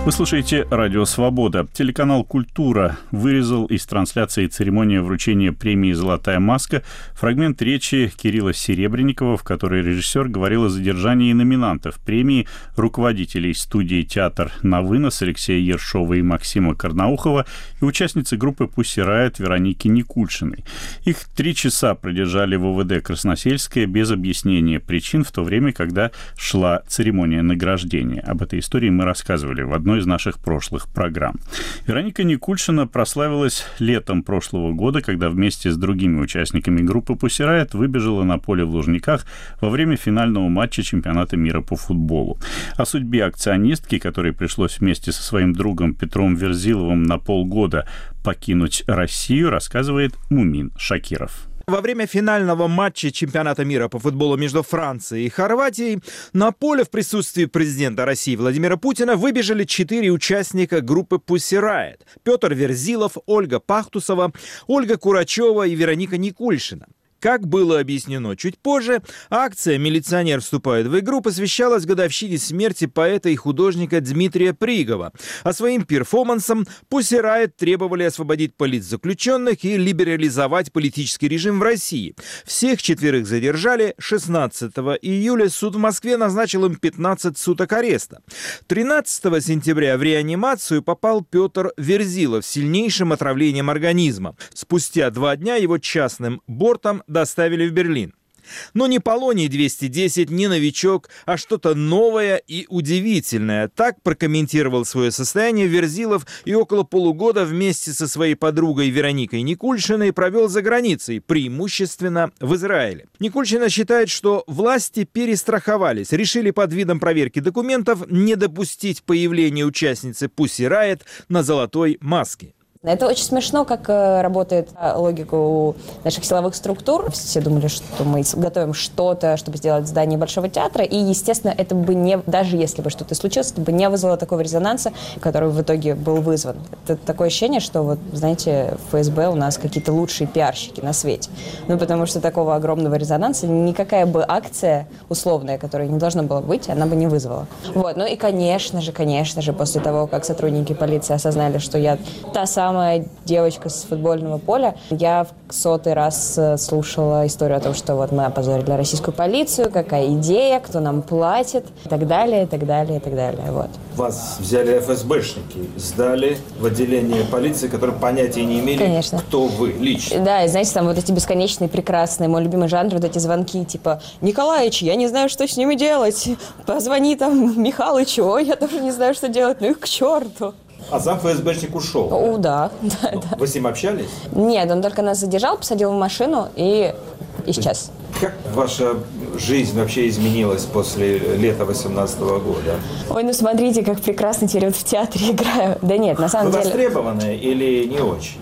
Вы слушаете «Радио Свобода». Телеканал «Культура» вырезал из трансляции церемонии вручения премии «Золотая маска» фрагмент речи Кирилла Серебренникова, в которой режиссер говорил о задержании номинантов премии, руководителей студии «Театр на вынос» Алексея Ершова и Максима Карнаухова и участницы группы «Пусси Райот» Вероники Никульшиной. Их 3 часа продержали в ОВД Красносельское без объяснения причин, в то время, когда шла церемония награждения. Об этой истории мы рассказывали в одной из наших прошлых программ. Вероника Никульшина прославилась летом прошлого года, когда вместе с другими участниками группы «Пусси Райот» выбежала на поле в Лужниках во время финального матча чемпионата мира по футболу. О судьбе акционистки, которой пришлось вместе со своим другом Петром Верзиловым на полгода покинуть Россию, рассказывает Мумин Шакиров. Во время финального матча чемпионата мира по футболу между Францией и Хорватией на поле в присутствии президента России Владимира Путина выбежали 4 участника группы «Пусси Райот» – Петр Верзилов, Ольга Пахтусова, Ольга Курачева и Вероника Никульшина. Как было объяснено чуть позже, акция «Милиционер вступает в игру» посвящалась годовщине смерти поэта и художника Дмитрия Пригова. А своим перформансом «Пусси Райот» требовали освободить политзаключенных и либерализовать политический режим в России. Всех 4 задержали. 16 июля суд в Москве назначил им 15 суток ареста. 13 сентября в реанимацию попал Петр Верзилов с сильнейшим отравлением организма. Спустя 2 дня его частным бортом доставили в Берлин. Но не Полоний-210, не новичок, а что-то новое и удивительное. Так прокомментировал свое состояние Верзилов и около полугода вместе со своей подругой Вероникой Никульшиной провел за границей, преимущественно в Израиле. Никульшина считает, что власти перестраховались, решили под видом проверки документов не допустить появления участницы «Пусси Райот» на золотой маске. Это очень смешно, как работает логика у наших силовых структур. Все думали, что мы готовим что-то, чтобы сделать здание Большого театра, и, естественно, это бы не, даже если бы что-то случилось, это бы не вызвало такого резонанса, который в итоге был вызван. Это такое ощущение, что, вот, знаете, в ФСБ у нас какие-то лучшие пиарщики на свете. Ну, потому что такого огромного резонанса никакая бы акция условная, которая не должна была быть, она бы не вызвала. Вот. Ну и, конечно же, после того, как сотрудники полиции осознали, что я та самая девочка с футбольного поля, я в 100-й раз слушала историю о том, что вот мы опозорили российскую полицию, какая идея, кто нам платит, и так далее, и так далее, и так далее. Вот. Вас взяли ФСБшники, сдали в отделение полиции, которые понятия не имели, конечно, кто вы лично. Да, и знаете, там вот эти бесконечные, прекрасные, мой любимый жанр, вот эти звонки, типа, Николаич, я не знаю, что с ними делать, позвони там Михалычу, ой, я тоже не знаю, что делать, ну их к черту. А сам ФСБшник ушел? О, да. Вы с ним общались? Нет, он только нас задержал, посадил в машину и исчез. Как ваша жизнь вообще изменилась после лета 2018 года? Ой, ну смотрите, как прекрасно теперь вот в театре играю. Да нет, на самом деле... Вы востребованы или не очень?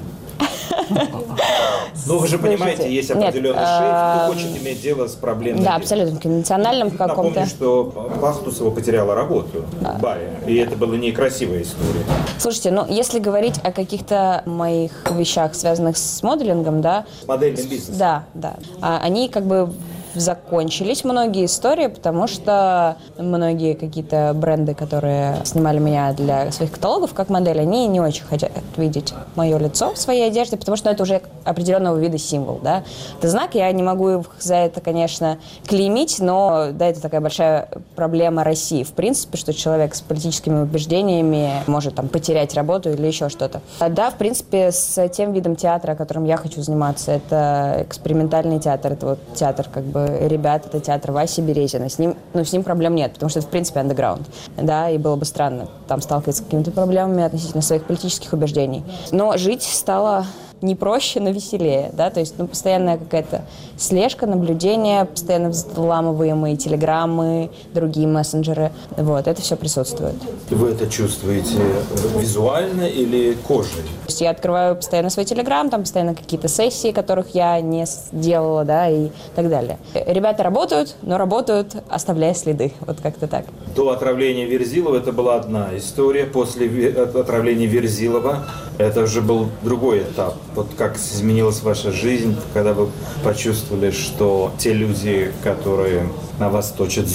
Ну, вы же понимаете, есть определенный шейх, кто хочет иметь дело с проблемой. Да, абсолютно, в национальном каком-то... Напомню, что Пахтусова потеряла работу в баре, и это была некрасивая история. Слушайте, ну, если говорить о каких-то моих вещах, связанных с моделингом, да... С модельным бизнесом. Да. Они как бы... закончились многие истории, потому что многие какие-то бренды, которые снимали меня для своих каталогов как модель, они не очень хотят видеть мое лицо в своей одежде, потому что это уже определенного вида символ, да. Это знак, я не могу их за это, конечно, клеймить, но, да, это такая большая проблема России, в принципе, что человек с политическими убеждениями может там потерять работу или еще что-то. Да, в принципе, с тем видом театра, которым я хочу заниматься, это экспериментальный театр, это вот театр как бы ребят, это театр Васи Березина. С ним проблем нет, потому что это, в принципе, андеграунд. Да, и было бы странно там сталкиваться с какими-то проблемами относительно своих политических убеждений. Но жить стало не проще, но веселее, да, то есть, постоянная какая-то слежка, наблюдение, постоянно взламываемые телеграммы, другие мессенджеры, вот, это все присутствует. Вы это чувствуете визуально или кожей? То есть я открываю постоянно свой телеграм, там постоянно какие-то сессии, которых я не сделала, да, и так далее. Ребята работают, но работают, оставляя следы, вот как-то так. До отравления Верзилова это была одна история, после отравления Верзилова это уже был другой этап. Вот как изменилась ваша жизнь, когда вы почувствовали, что те люди, которые на вас точат зуб,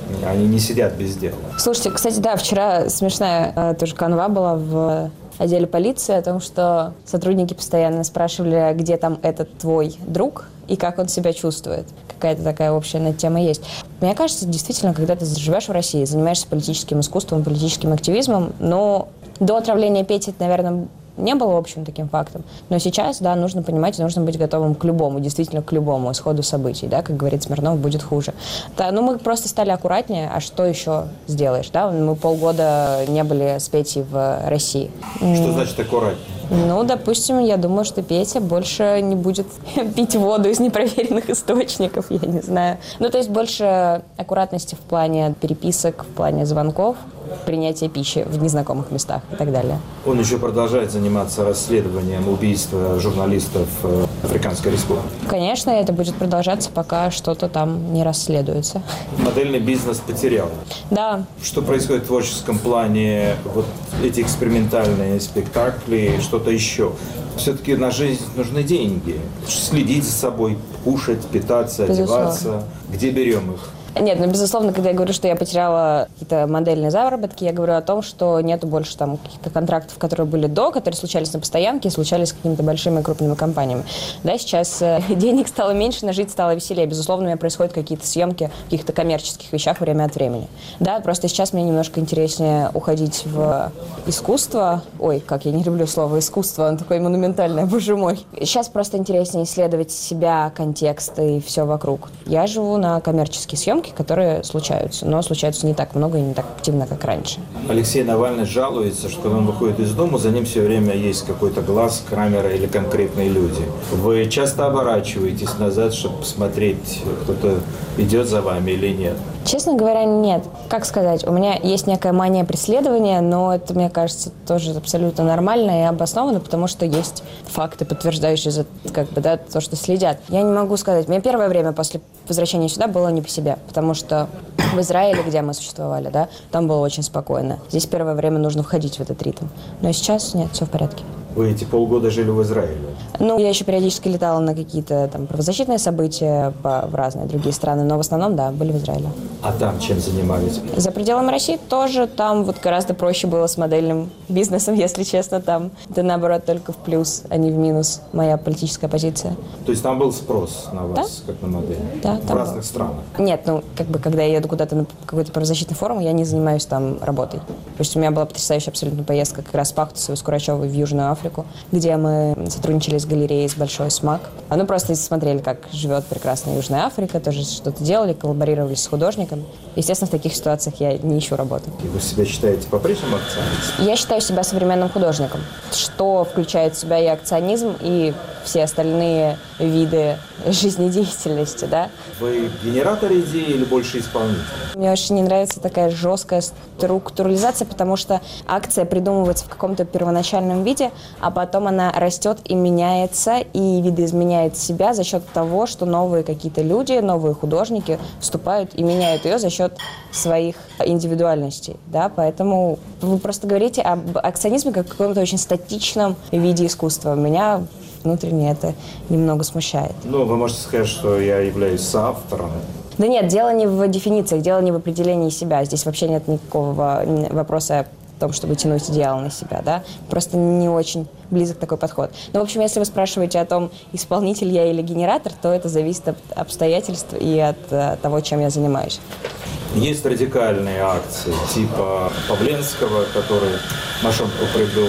Они не сидят без дела. Слушайте, кстати, да, вчера смешная тоже канва была в отделе полиции о том, что сотрудники постоянно спрашивали, где там этот твой друг и как он себя чувствует. Какая-то такая общая тема есть. Мне кажется, действительно, когда ты живешь в России, занимаешься политическим искусством, политическим активизмом, но до отравления Пети это, наверное, не было общим таким фактом. Но сейчас, да, нужно понимать, нужно быть готовым к любому, действительно к любому исходу событий, да, как говорит Смирнов, будет хуже. Да, ну, мы просто стали аккуратнее, а что еще сделаешь, да? Мы полгода не были с Петей в России. Что значит аккуратнее? Ну, допустим, я думаю, что Петя больше не будет пить воду из непроверенных источников, я не знаю. Ну, то есть больше аккуратности в плане переписок, в плане звонков, принятия пищи в незнакомых местах и так далее. Он еще продолжает заниматься расследованием убийства журналистов Африканской Республики? Конечно, это будет продолжаться, пока что-то там не расследуется. Модельный бизнес потерял. Да. Что происходит в творческом плане, вот эти экспериментальные спектакли, что-то еще? Все-таки на жизнь нужны деньги. Следить за собой, кушать, питаться, одеваться. Где берем их? Нет, ну, безусловно, когда я говорю, что я потеряла какие-то модельные заработки, я говорю о том, что нету больше там каких-то контрактов, которые были до, которые случались на постоянке и случались с какими-то большими крупными компаниями. Да, сейчас денег стало меньше, но жить стало веселее. Безусловно, у меня происходят какие-то съемки в каких-то коммерческих вещах время от времени. Да, просто сейчас мне немножко интереснее уходить в искусство. Ой, как я не люблю слово искусство, оно такое монументальное, боже мой. Сейчас просто интереснее исследовать себя, контекст и все вокруг. Я живу на коммерческие съемки, которые случаются, но случаются не так много и не так активно, как раньше. Алексей Навальный жалуется, что когда он выходит из дома, за ним все время есть какой-то глаз, камера или конкретные люди. Вы часто оборачиваетесь назад, чтобы посмотреть, кто-то идет за вами или нет? Честно говоря, нет. Как сказать, у меня есть некая мания преследования, но это, мне кажется, тоже абсолютно нормально и обоснованно, потому что есть факты, подтверждающие как бы, да, то, что следят. Я не могу сказать. Мне первое время после возвращения сюда было не по себе, потому что в Израиле, где мы существовали, да, там было очень спокойно. Здесь первое время нужно входить в этот ритм. Но сейчас нет, все в порядке. Вы эти полгода жили в Израиле? Ну, я еще периодически летала на какие-то там правозащитные события в разные другие страны, но в основном, да, были в Израиле. А там чем занимались? За пределами России тоже. Там вот гораздо проще было с модельным бизнесом, если честно. Там это, наоборот, только в плюс, а не в минус моя политическая позиция. То есть там был спрос на вас, да? Как на модель? Да. В разных странах? Нет, ну, как бы, когда я еду куда-то на какой-то правозащитный форум, я не занимаюсь там работой. То есть у меня была потрясающая абсолютно поездка как раз с Пахтусовой, с Курачевой в Южную Африку, где мы сотрудничали с галереей, с Большой СМАК. Ну, просто смотрели, как живет прекрасная Южная Африка, тоже что-то делали, коллаборировали с художником. Естественно, в таких ситуациях я не ищу работу. И вы себя считаете по-прежнему акционистом? Я считаю себя современным художником, что включает в себя и акционизм, и все остальные виды жизнедеятельности, да. Вы генератор идеи или больше исполнитель? Мне очень не нравится такая жесткая структурализация, потому что акция придумывается в каком-то первоначальном виде, а потом она растет и меняется, и видоизменяет себя за счет того, что новые какие-то люди, новые художники вступают и меняют ее за счет своих индивидуальностей, да, поэтому вы просто говорите об акционизме как о каком-то очень статичном виде искусства. Меня внутренне это немного смущает. Ну, вы можете сказать, что я являюсь соавтором. Да нет, дело не в дефинициях, дело не в определении себя. Здесь вообще нет никакого вопроса о том, чтобы тянуть идеал на себя, да. Просто не очень близок такой подход. Но, в общем, если вы спрашиваете о том, исполнитель я или генератор, то это зависит от обстоятельств и от того, чем я занимаюсь. Есть радикальные акции, типа Павленского, который мошонку прыгал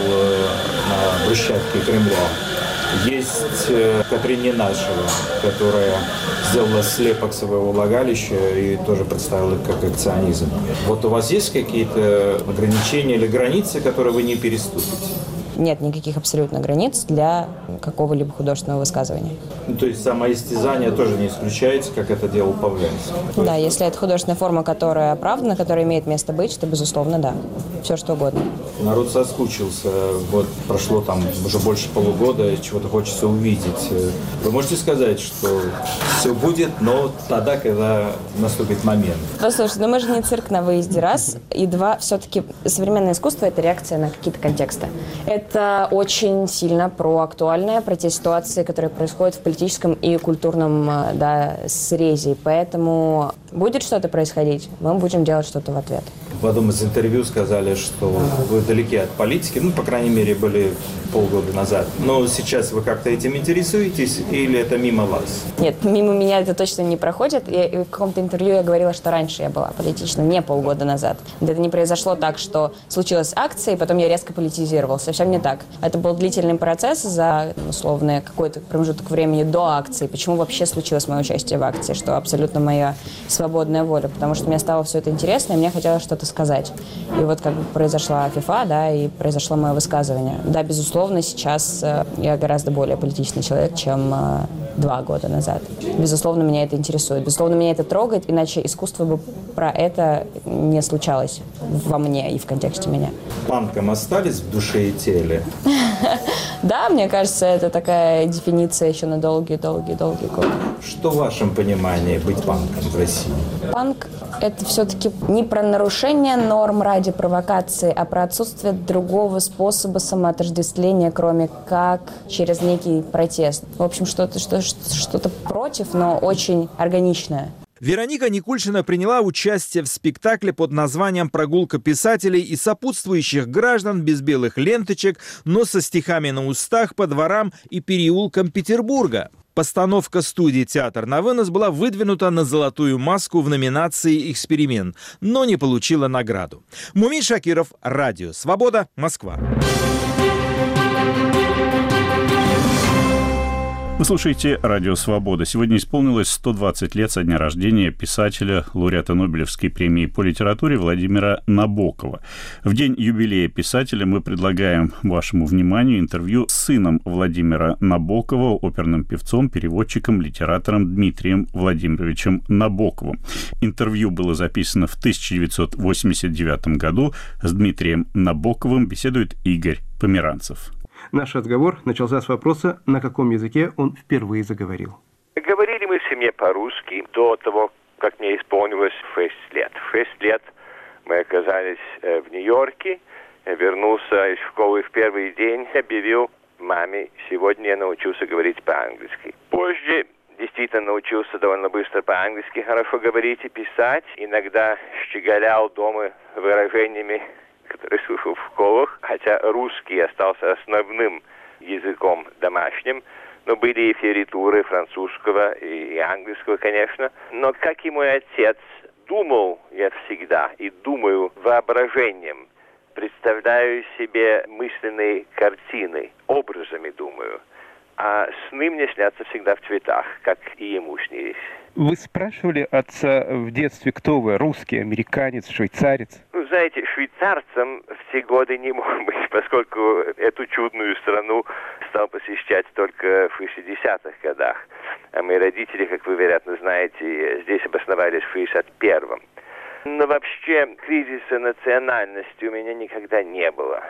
на брусчатке Кремля. Есть Катрин Ненашева, которая сделала слепок своего влагалища и тоже представила их как акционизм. Вот у вас есть какие-то ограничения или границы, которые вы не переступите? Нет никаких абсолютно границ для какого-либо художественного высказывания. Ну, то есть самоистязание тоже не исключается, как это делал Павленский? Да, если это художественная форма, которая оправдана, которая имеет место быть, то, безусловно, да. Все, что угодно. Народ соскучился. Вот прошло там уже больше полугода, чего-то хочется увидеть. Вы можете сказать, что все будет, но тогда, когда наступит момент? Послушайте, мы же не цирк на выезде, раз. И два, все-таки современное искусство – это реакция на какие-то контексты. Это очень сильно про актуальное, про те ситуации, которые происходят в политическом и культурном, да, срезе. Поэтому будет что-то происходить, мы будем делать что-то в ответ. В одном из интервью сказали, что вы далеки от политики, по крайней мере, были полгода назад. Но сейчас вы как-то этим интересуетесь или это мимо вас? Нет, мимо меня это точно не проходит. В каком-то интервью я говорила, что раньше я была политична, не полгода назад. Это не произошло так, что случилась акция, и потом я резко политизировалась. Совсем не так. Это был длительный процесс за, условно, какой-то промежуток времени до акции. Почему вообще случилось мое участие в акции, что абсолютно моя свободная воля, потому что мне стало все это интересно, и мне хотелось что-то сказать. И вот как бы произошла ФИФА, да, и произошло мое высказывание. Да, безусловно, сейчас я гораздо более политичный человек, чем 2 года назад. Безусловно, меня это интересует. Безусловно, меня это трогает, иначе искусство бы про это не случалось во мне и в контексте меня. Панком остались в душе и теле? Да, мне кажется, это такая дефиниция еще на долгие-долгие годы. Что в вашем понимании быть панком в России? Панк – это все-таки не про нарушение норм ради провокации, а про отсутствие другого способа самоотождествления, кроме как через некий протест. В общем, что-то против, но очень органичное. Вероника Никульшина приняла участие в спектакле под названием «Прогулка писателей» и сопутствующих граждан без белых ленточек, но со стихами на устах по дворам и переулкам Петербурга. Постановка студии «Театр на вынос» была выдвинута на золотую маску в номинации «Эксперимент», но не получила награду. Мумин Шакиров, Радио Свобода, Москва. Вы слушаете «Радио Свобода». Сегодня исполнилось 120 лет со дня рождения писателя, лауреата Нобелевской премии по литературе Владимира Набокова. В день юбилея писателя мы предлагаем вашему вниманию интервью с сыном Владимира Набокова, оперным певцом, переводчиком, литератором Дмитрием Владимировичем Набоковым. Интервью было записано в 1989 году. С Дмитрием Набоковым беседует Игорь Померанцев. Наш разговор начался с вопроса, на каком языке он впервые заговорил. Говорили мы в семье по-русски до того, как мне исполнилось 6 лет. В 6 лет мы оказались в Нью-Йорке. Я вернулся из школы в первый день, объявил маме: сегодня я научился говорить по-английски. Позже действительно научился довольно быстро по-английски хорошо говорить и писать. Иногда щеголял дома выражениями, который слышал в школах, хотя русский остался основным языком домашним, но были и фиоритуры французского и английского, конечно. Но, как и мой отец, думал я всегда и думаю воображением, представляю себе мысленные картины, образами думаю. А сны мне снятся всегда в цветах, как и ему снились. Вы спрашивали отца в детстве, кто вы? Русский, американец, швейцарец? Знаете, швейцарцем в те годы не мог быть, поскольку эту чудную страну стал посещать только в 60-х годах. А мои родители, как вы, вероятно, знаете, здесь обосновались в 61-м. Но вообще кризиса национальности у меня никогда не было.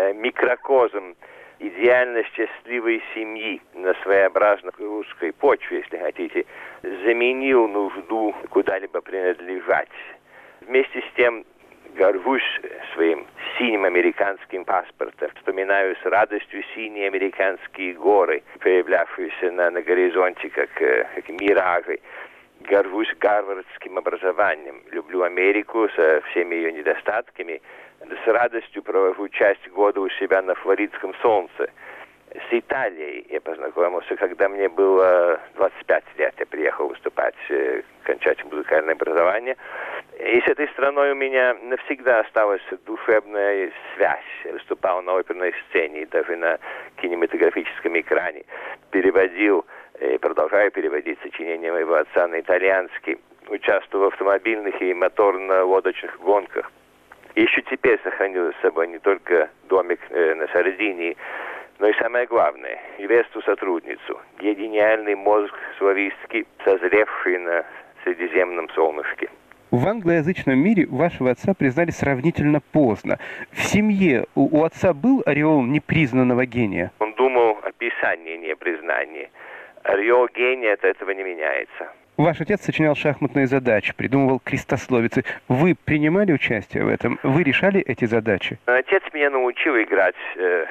Микрокозм идеально счастливой семьи на своеобразной русской почве, если хотите, заменил нужду куда-либо принадлежать. Вместе с тем горжусь своим синим американским паспортом. Вспоминаю с радостью синие американские горы, появлявшиеся на горизонте, как миражи. Горжусь гарвардским образованием. Люблю Америку со всеми ее недостатками. С радостью провожу часть года у себя на флоридском солнце. С Италией я познакомился, когда мне было 25 лет. Я приехал выступать, кончать музыкальное образование. И с этой страной у меня навсегда осталась душевная связь. Я выступал на оперной сцене и даже на кинематографическом экране. Переводил и продолжаю переводить сочинения моего отца на итальянский. Участвовал в автомобильных и моторно-лодочных гонках. И еще теперь сохранил с собой не только домик на Сардинии, но и самое главное – невесту-сотрудницу, гениальный мозг славистский, созревший на Средиземном солнышке. В англоязычном мире вашего отца признали сравнительно поздно. В семье у отца был ореол непризнанного гения? Он думал о писании, не о признании. Ореол гения от этого не меняется. Ваш отец сочинял шахматные задачи, придумывал крестословицы. Вы принимали участие в этом? Вы решали эти задачи? Отец меня научил играть в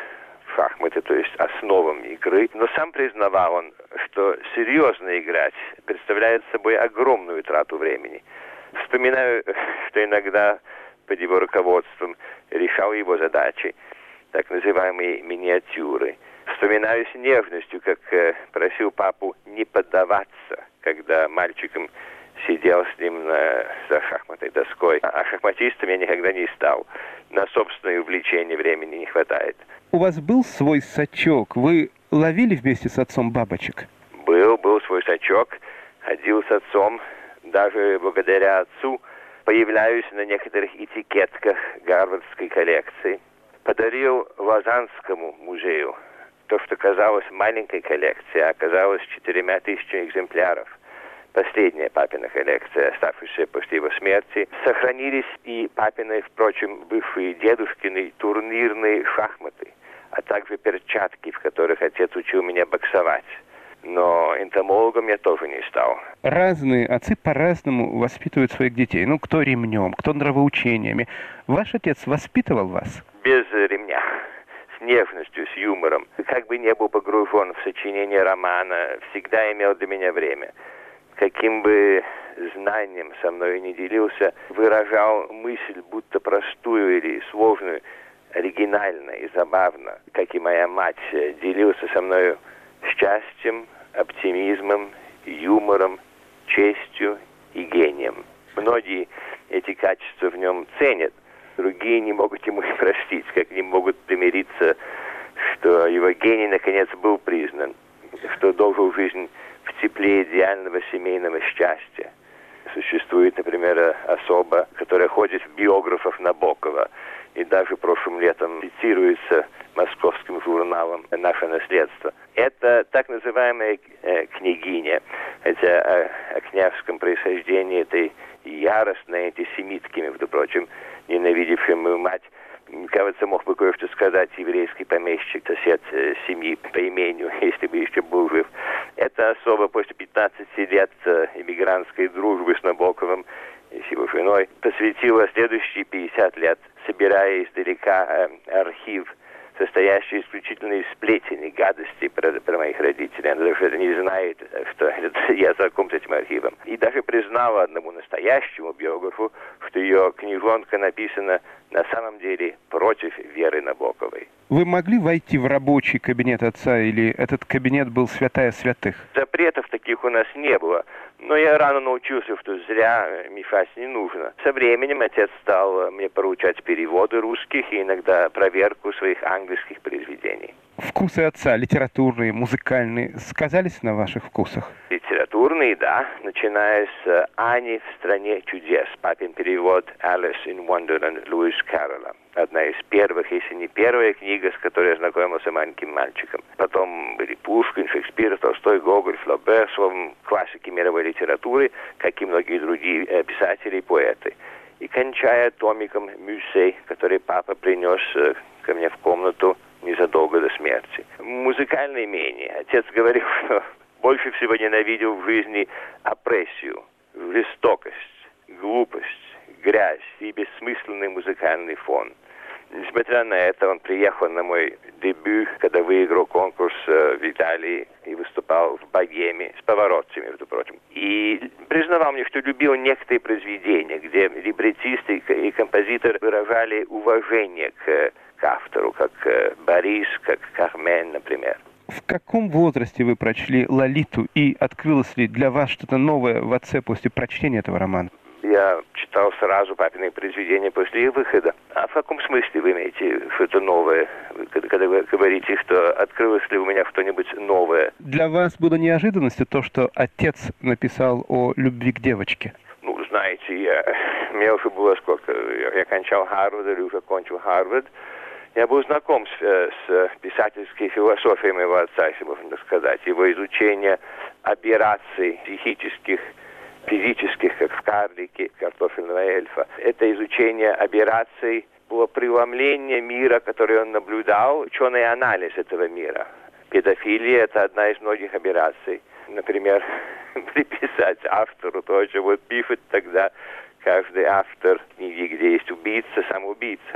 шахматы, то есть основам игры. Но сам признавал он, что серьезно играть представляет собой огромную трату времени. Вспоминаю, что иногда под его руководством решал его задачи, так называемые миниатюры. Вспоминаю с нежностью, как просил папу не поддаваться, когда мальчиком сидел с ним за шахматной доской. А шахматистом я никогда не стал. На собственное увлечение времени не хватает. У вас был свой сачок? Вы ловили вместе с отцом бабочек? Был свой сачок. Ходил с отцом. Даже благодаря отцу появляюсь на некоторых этикетках гарвардской коллекции. Подарил Лозаннскому музею то, что казалось маленькой коллекцией, а оказалось 4000 экземпляров. Последняя папина коллекция, оставшаяся после его смерти. Сохранились и папины, впрочем, бывшие дедушкины турнирные шахматы, а также перчатки, в которых отец учил меня боксовать. Но энтомологом я тоже не стал. Разные отцы по-разному воспитывают своих детей. Ну, кто ремнем, кто нравоучениями. Ваш отец воспитывал вас? Без ремня. С нежностью, с юмором. Как бы не был погружен в сочинение романа, всегда имел для меня время. Каким бы знанием со мной не делился, выражал мысль, будто простую или сложную, оригинально и забавно. Как и моя мать, делился со мною счастьем, оптимизмом, юмором, честью и гением. Многие эти качества в нем ценят, другие не могут ему их простить, как не могут примириться, что его гений наконец был признан, что дожил жизнь в тепле идеального семейного счастья. Существует, например, особа, которая ходит в биографов Набокова, и даже прошлым летом цитируется московским журналом «Наше наследство». Это так называемая княгиня, хотя о княжеском происхождении этой яростной антисемитки, между прочим, ненавидевшей мою мать, кажется, мог бы кое-что сказать еврейский помещик, сосед семьи по имению, если бы еще был жив. Это особо после 15 лет иммигрантской дружбы с Набоковым и с его женой посвятила следующие 50 лет, собирая издалека архив, состоящий исключительно из сплетен и гадостей про моих родителей. Она даже не знает, что я знаком с этим архивом. И даже признала одному настоящему биографу, что ее книжонка написана на самом деле против Веры Набоковой. Вы могли войти в рабочий кабинет отца, или этот кабинет был святая святых? Запретов таких у нас не было. Но я рано научился, что зря мешать не нужно. Со временем отец стал мне поручать переводы русских и иногда проверку своих английских произведений. Вкусы отца, литературные, музыкальные, сказались на ваших вкусах? Литературные, да. Начиная с «Ани в стране чудес». Папин перевод «Alice in Wonderland» Льюис Кэрролла. Одна из первых, если не первая книга, с которой я знакомился маленьким мальчиком. Потом были Пушкин, Шекспир, Толстой, Гоголь, Флобер, словом, классики мировой литературы, как и многие другие писатели и поэты. И кончая томиком «Мюсей», который папа принес ко мне в комнату незадолго до смерти. Музыкальное менее. Отец говорил, что больше всего ненавидел в жизни опрессию, жестокость, глупость, грязь и бессмысленный музыкальный фон. Несмотря на это, он приехал на мой дебют, когда выиграл конкурс в Италии и выступал в Богеме с Паваротти, между прочим. И признавал мне, что любил некоторые произведения, где либретист и композитор выражали уважение к автору, как Борис, как Кармен, например. В каком возрасте вы прочли «Лолиту» и открылось ли для вас что-то новое в отце после прочтения этого романа? Я читал сразу папины произведения после их выхода. А в каком смысле вы имеете что-то новое, когда вы говорите, что открылось ли у меня что-нибудь новое? Для вас было неожиданностью то, что отец написал о любви к девочке? Ну, знаете, мне уже было сколько? Я кончал Харвард или уже кончил Харвард. Я был знаком с писательской философией моего отца, если можно так сказать. Его изучение операций психических, физических, как в «Карлике» картофельного эльфа. Это изучение операций было преломление мира, который он наблюдал, ученый анализ этого мира. Педофилия – это одна из многих операций. Например, приписать автору то, чего пишет тогда каждый автор книги, где есть убийца, сам убийца.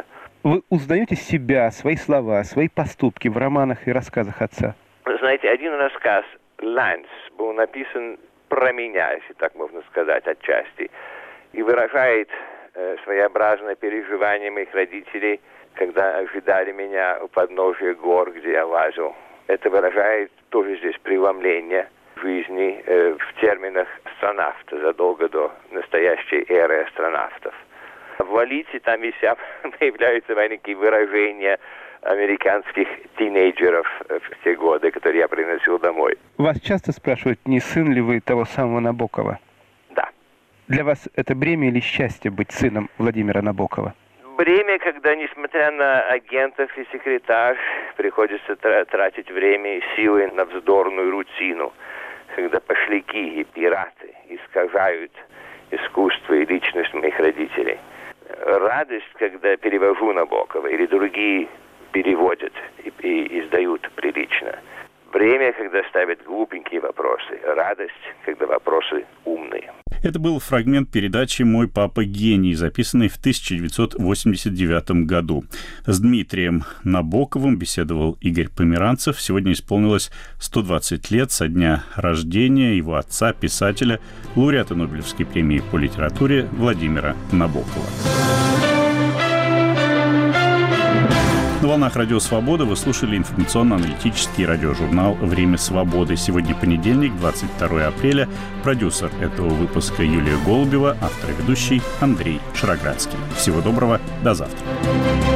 Вы узнаете себя, свои слова, свои поступки в романах и рассказах отца? Вы знаете, один рассказ «Ланс» был написан про меня, если так можно сказать, отчасти, и выражает своеобразное переживание моих родителей, когда ожидали меня у подножия гор, где я лазил. Это выражает тоже здесь преломление жизни в терминах астронавта задолго до настоящей эры астронавтов. В «Лолите» там висят, появляются маленькие выражения американских тинейджеров в те годы, которые я приносил домой. Вас часто спрашивают, не сын ли вы того самого Набокова? Да. Для вас это бремя или счастье быть сыном Владимира Набокова? Бремя, когда, несмотря на агентов и секретарь, приходится тратить время и силы на вздорную рутину, когда пошляки и пираты искажают искусство и личность моих родителей. Радость, когда перевожу Набокова, или другие переводят и издают прилично. Время, когда ставят глупенькие вопросы. Радость, когда вопросы умные. Это был фрагмент передачи «Мой папа гений», записанный в 1989 году. С Дмитрием Набоковым беседовал Игорь Померанцев. Сегодня исполнилось 120 лет со дня рождения его отца, писателя, лауреата Нобелевской премии по литературе Владимира Набокова. На волнах Радио Свобода вы слушали информационно-аналитический радиожурнал «Время свободы». Сегодня понедельник, 22 апреля. Продюсер этого выпуска Юлия Голубева, автор и ведущий Андрей Шароградский. Всего доброго, до завтра.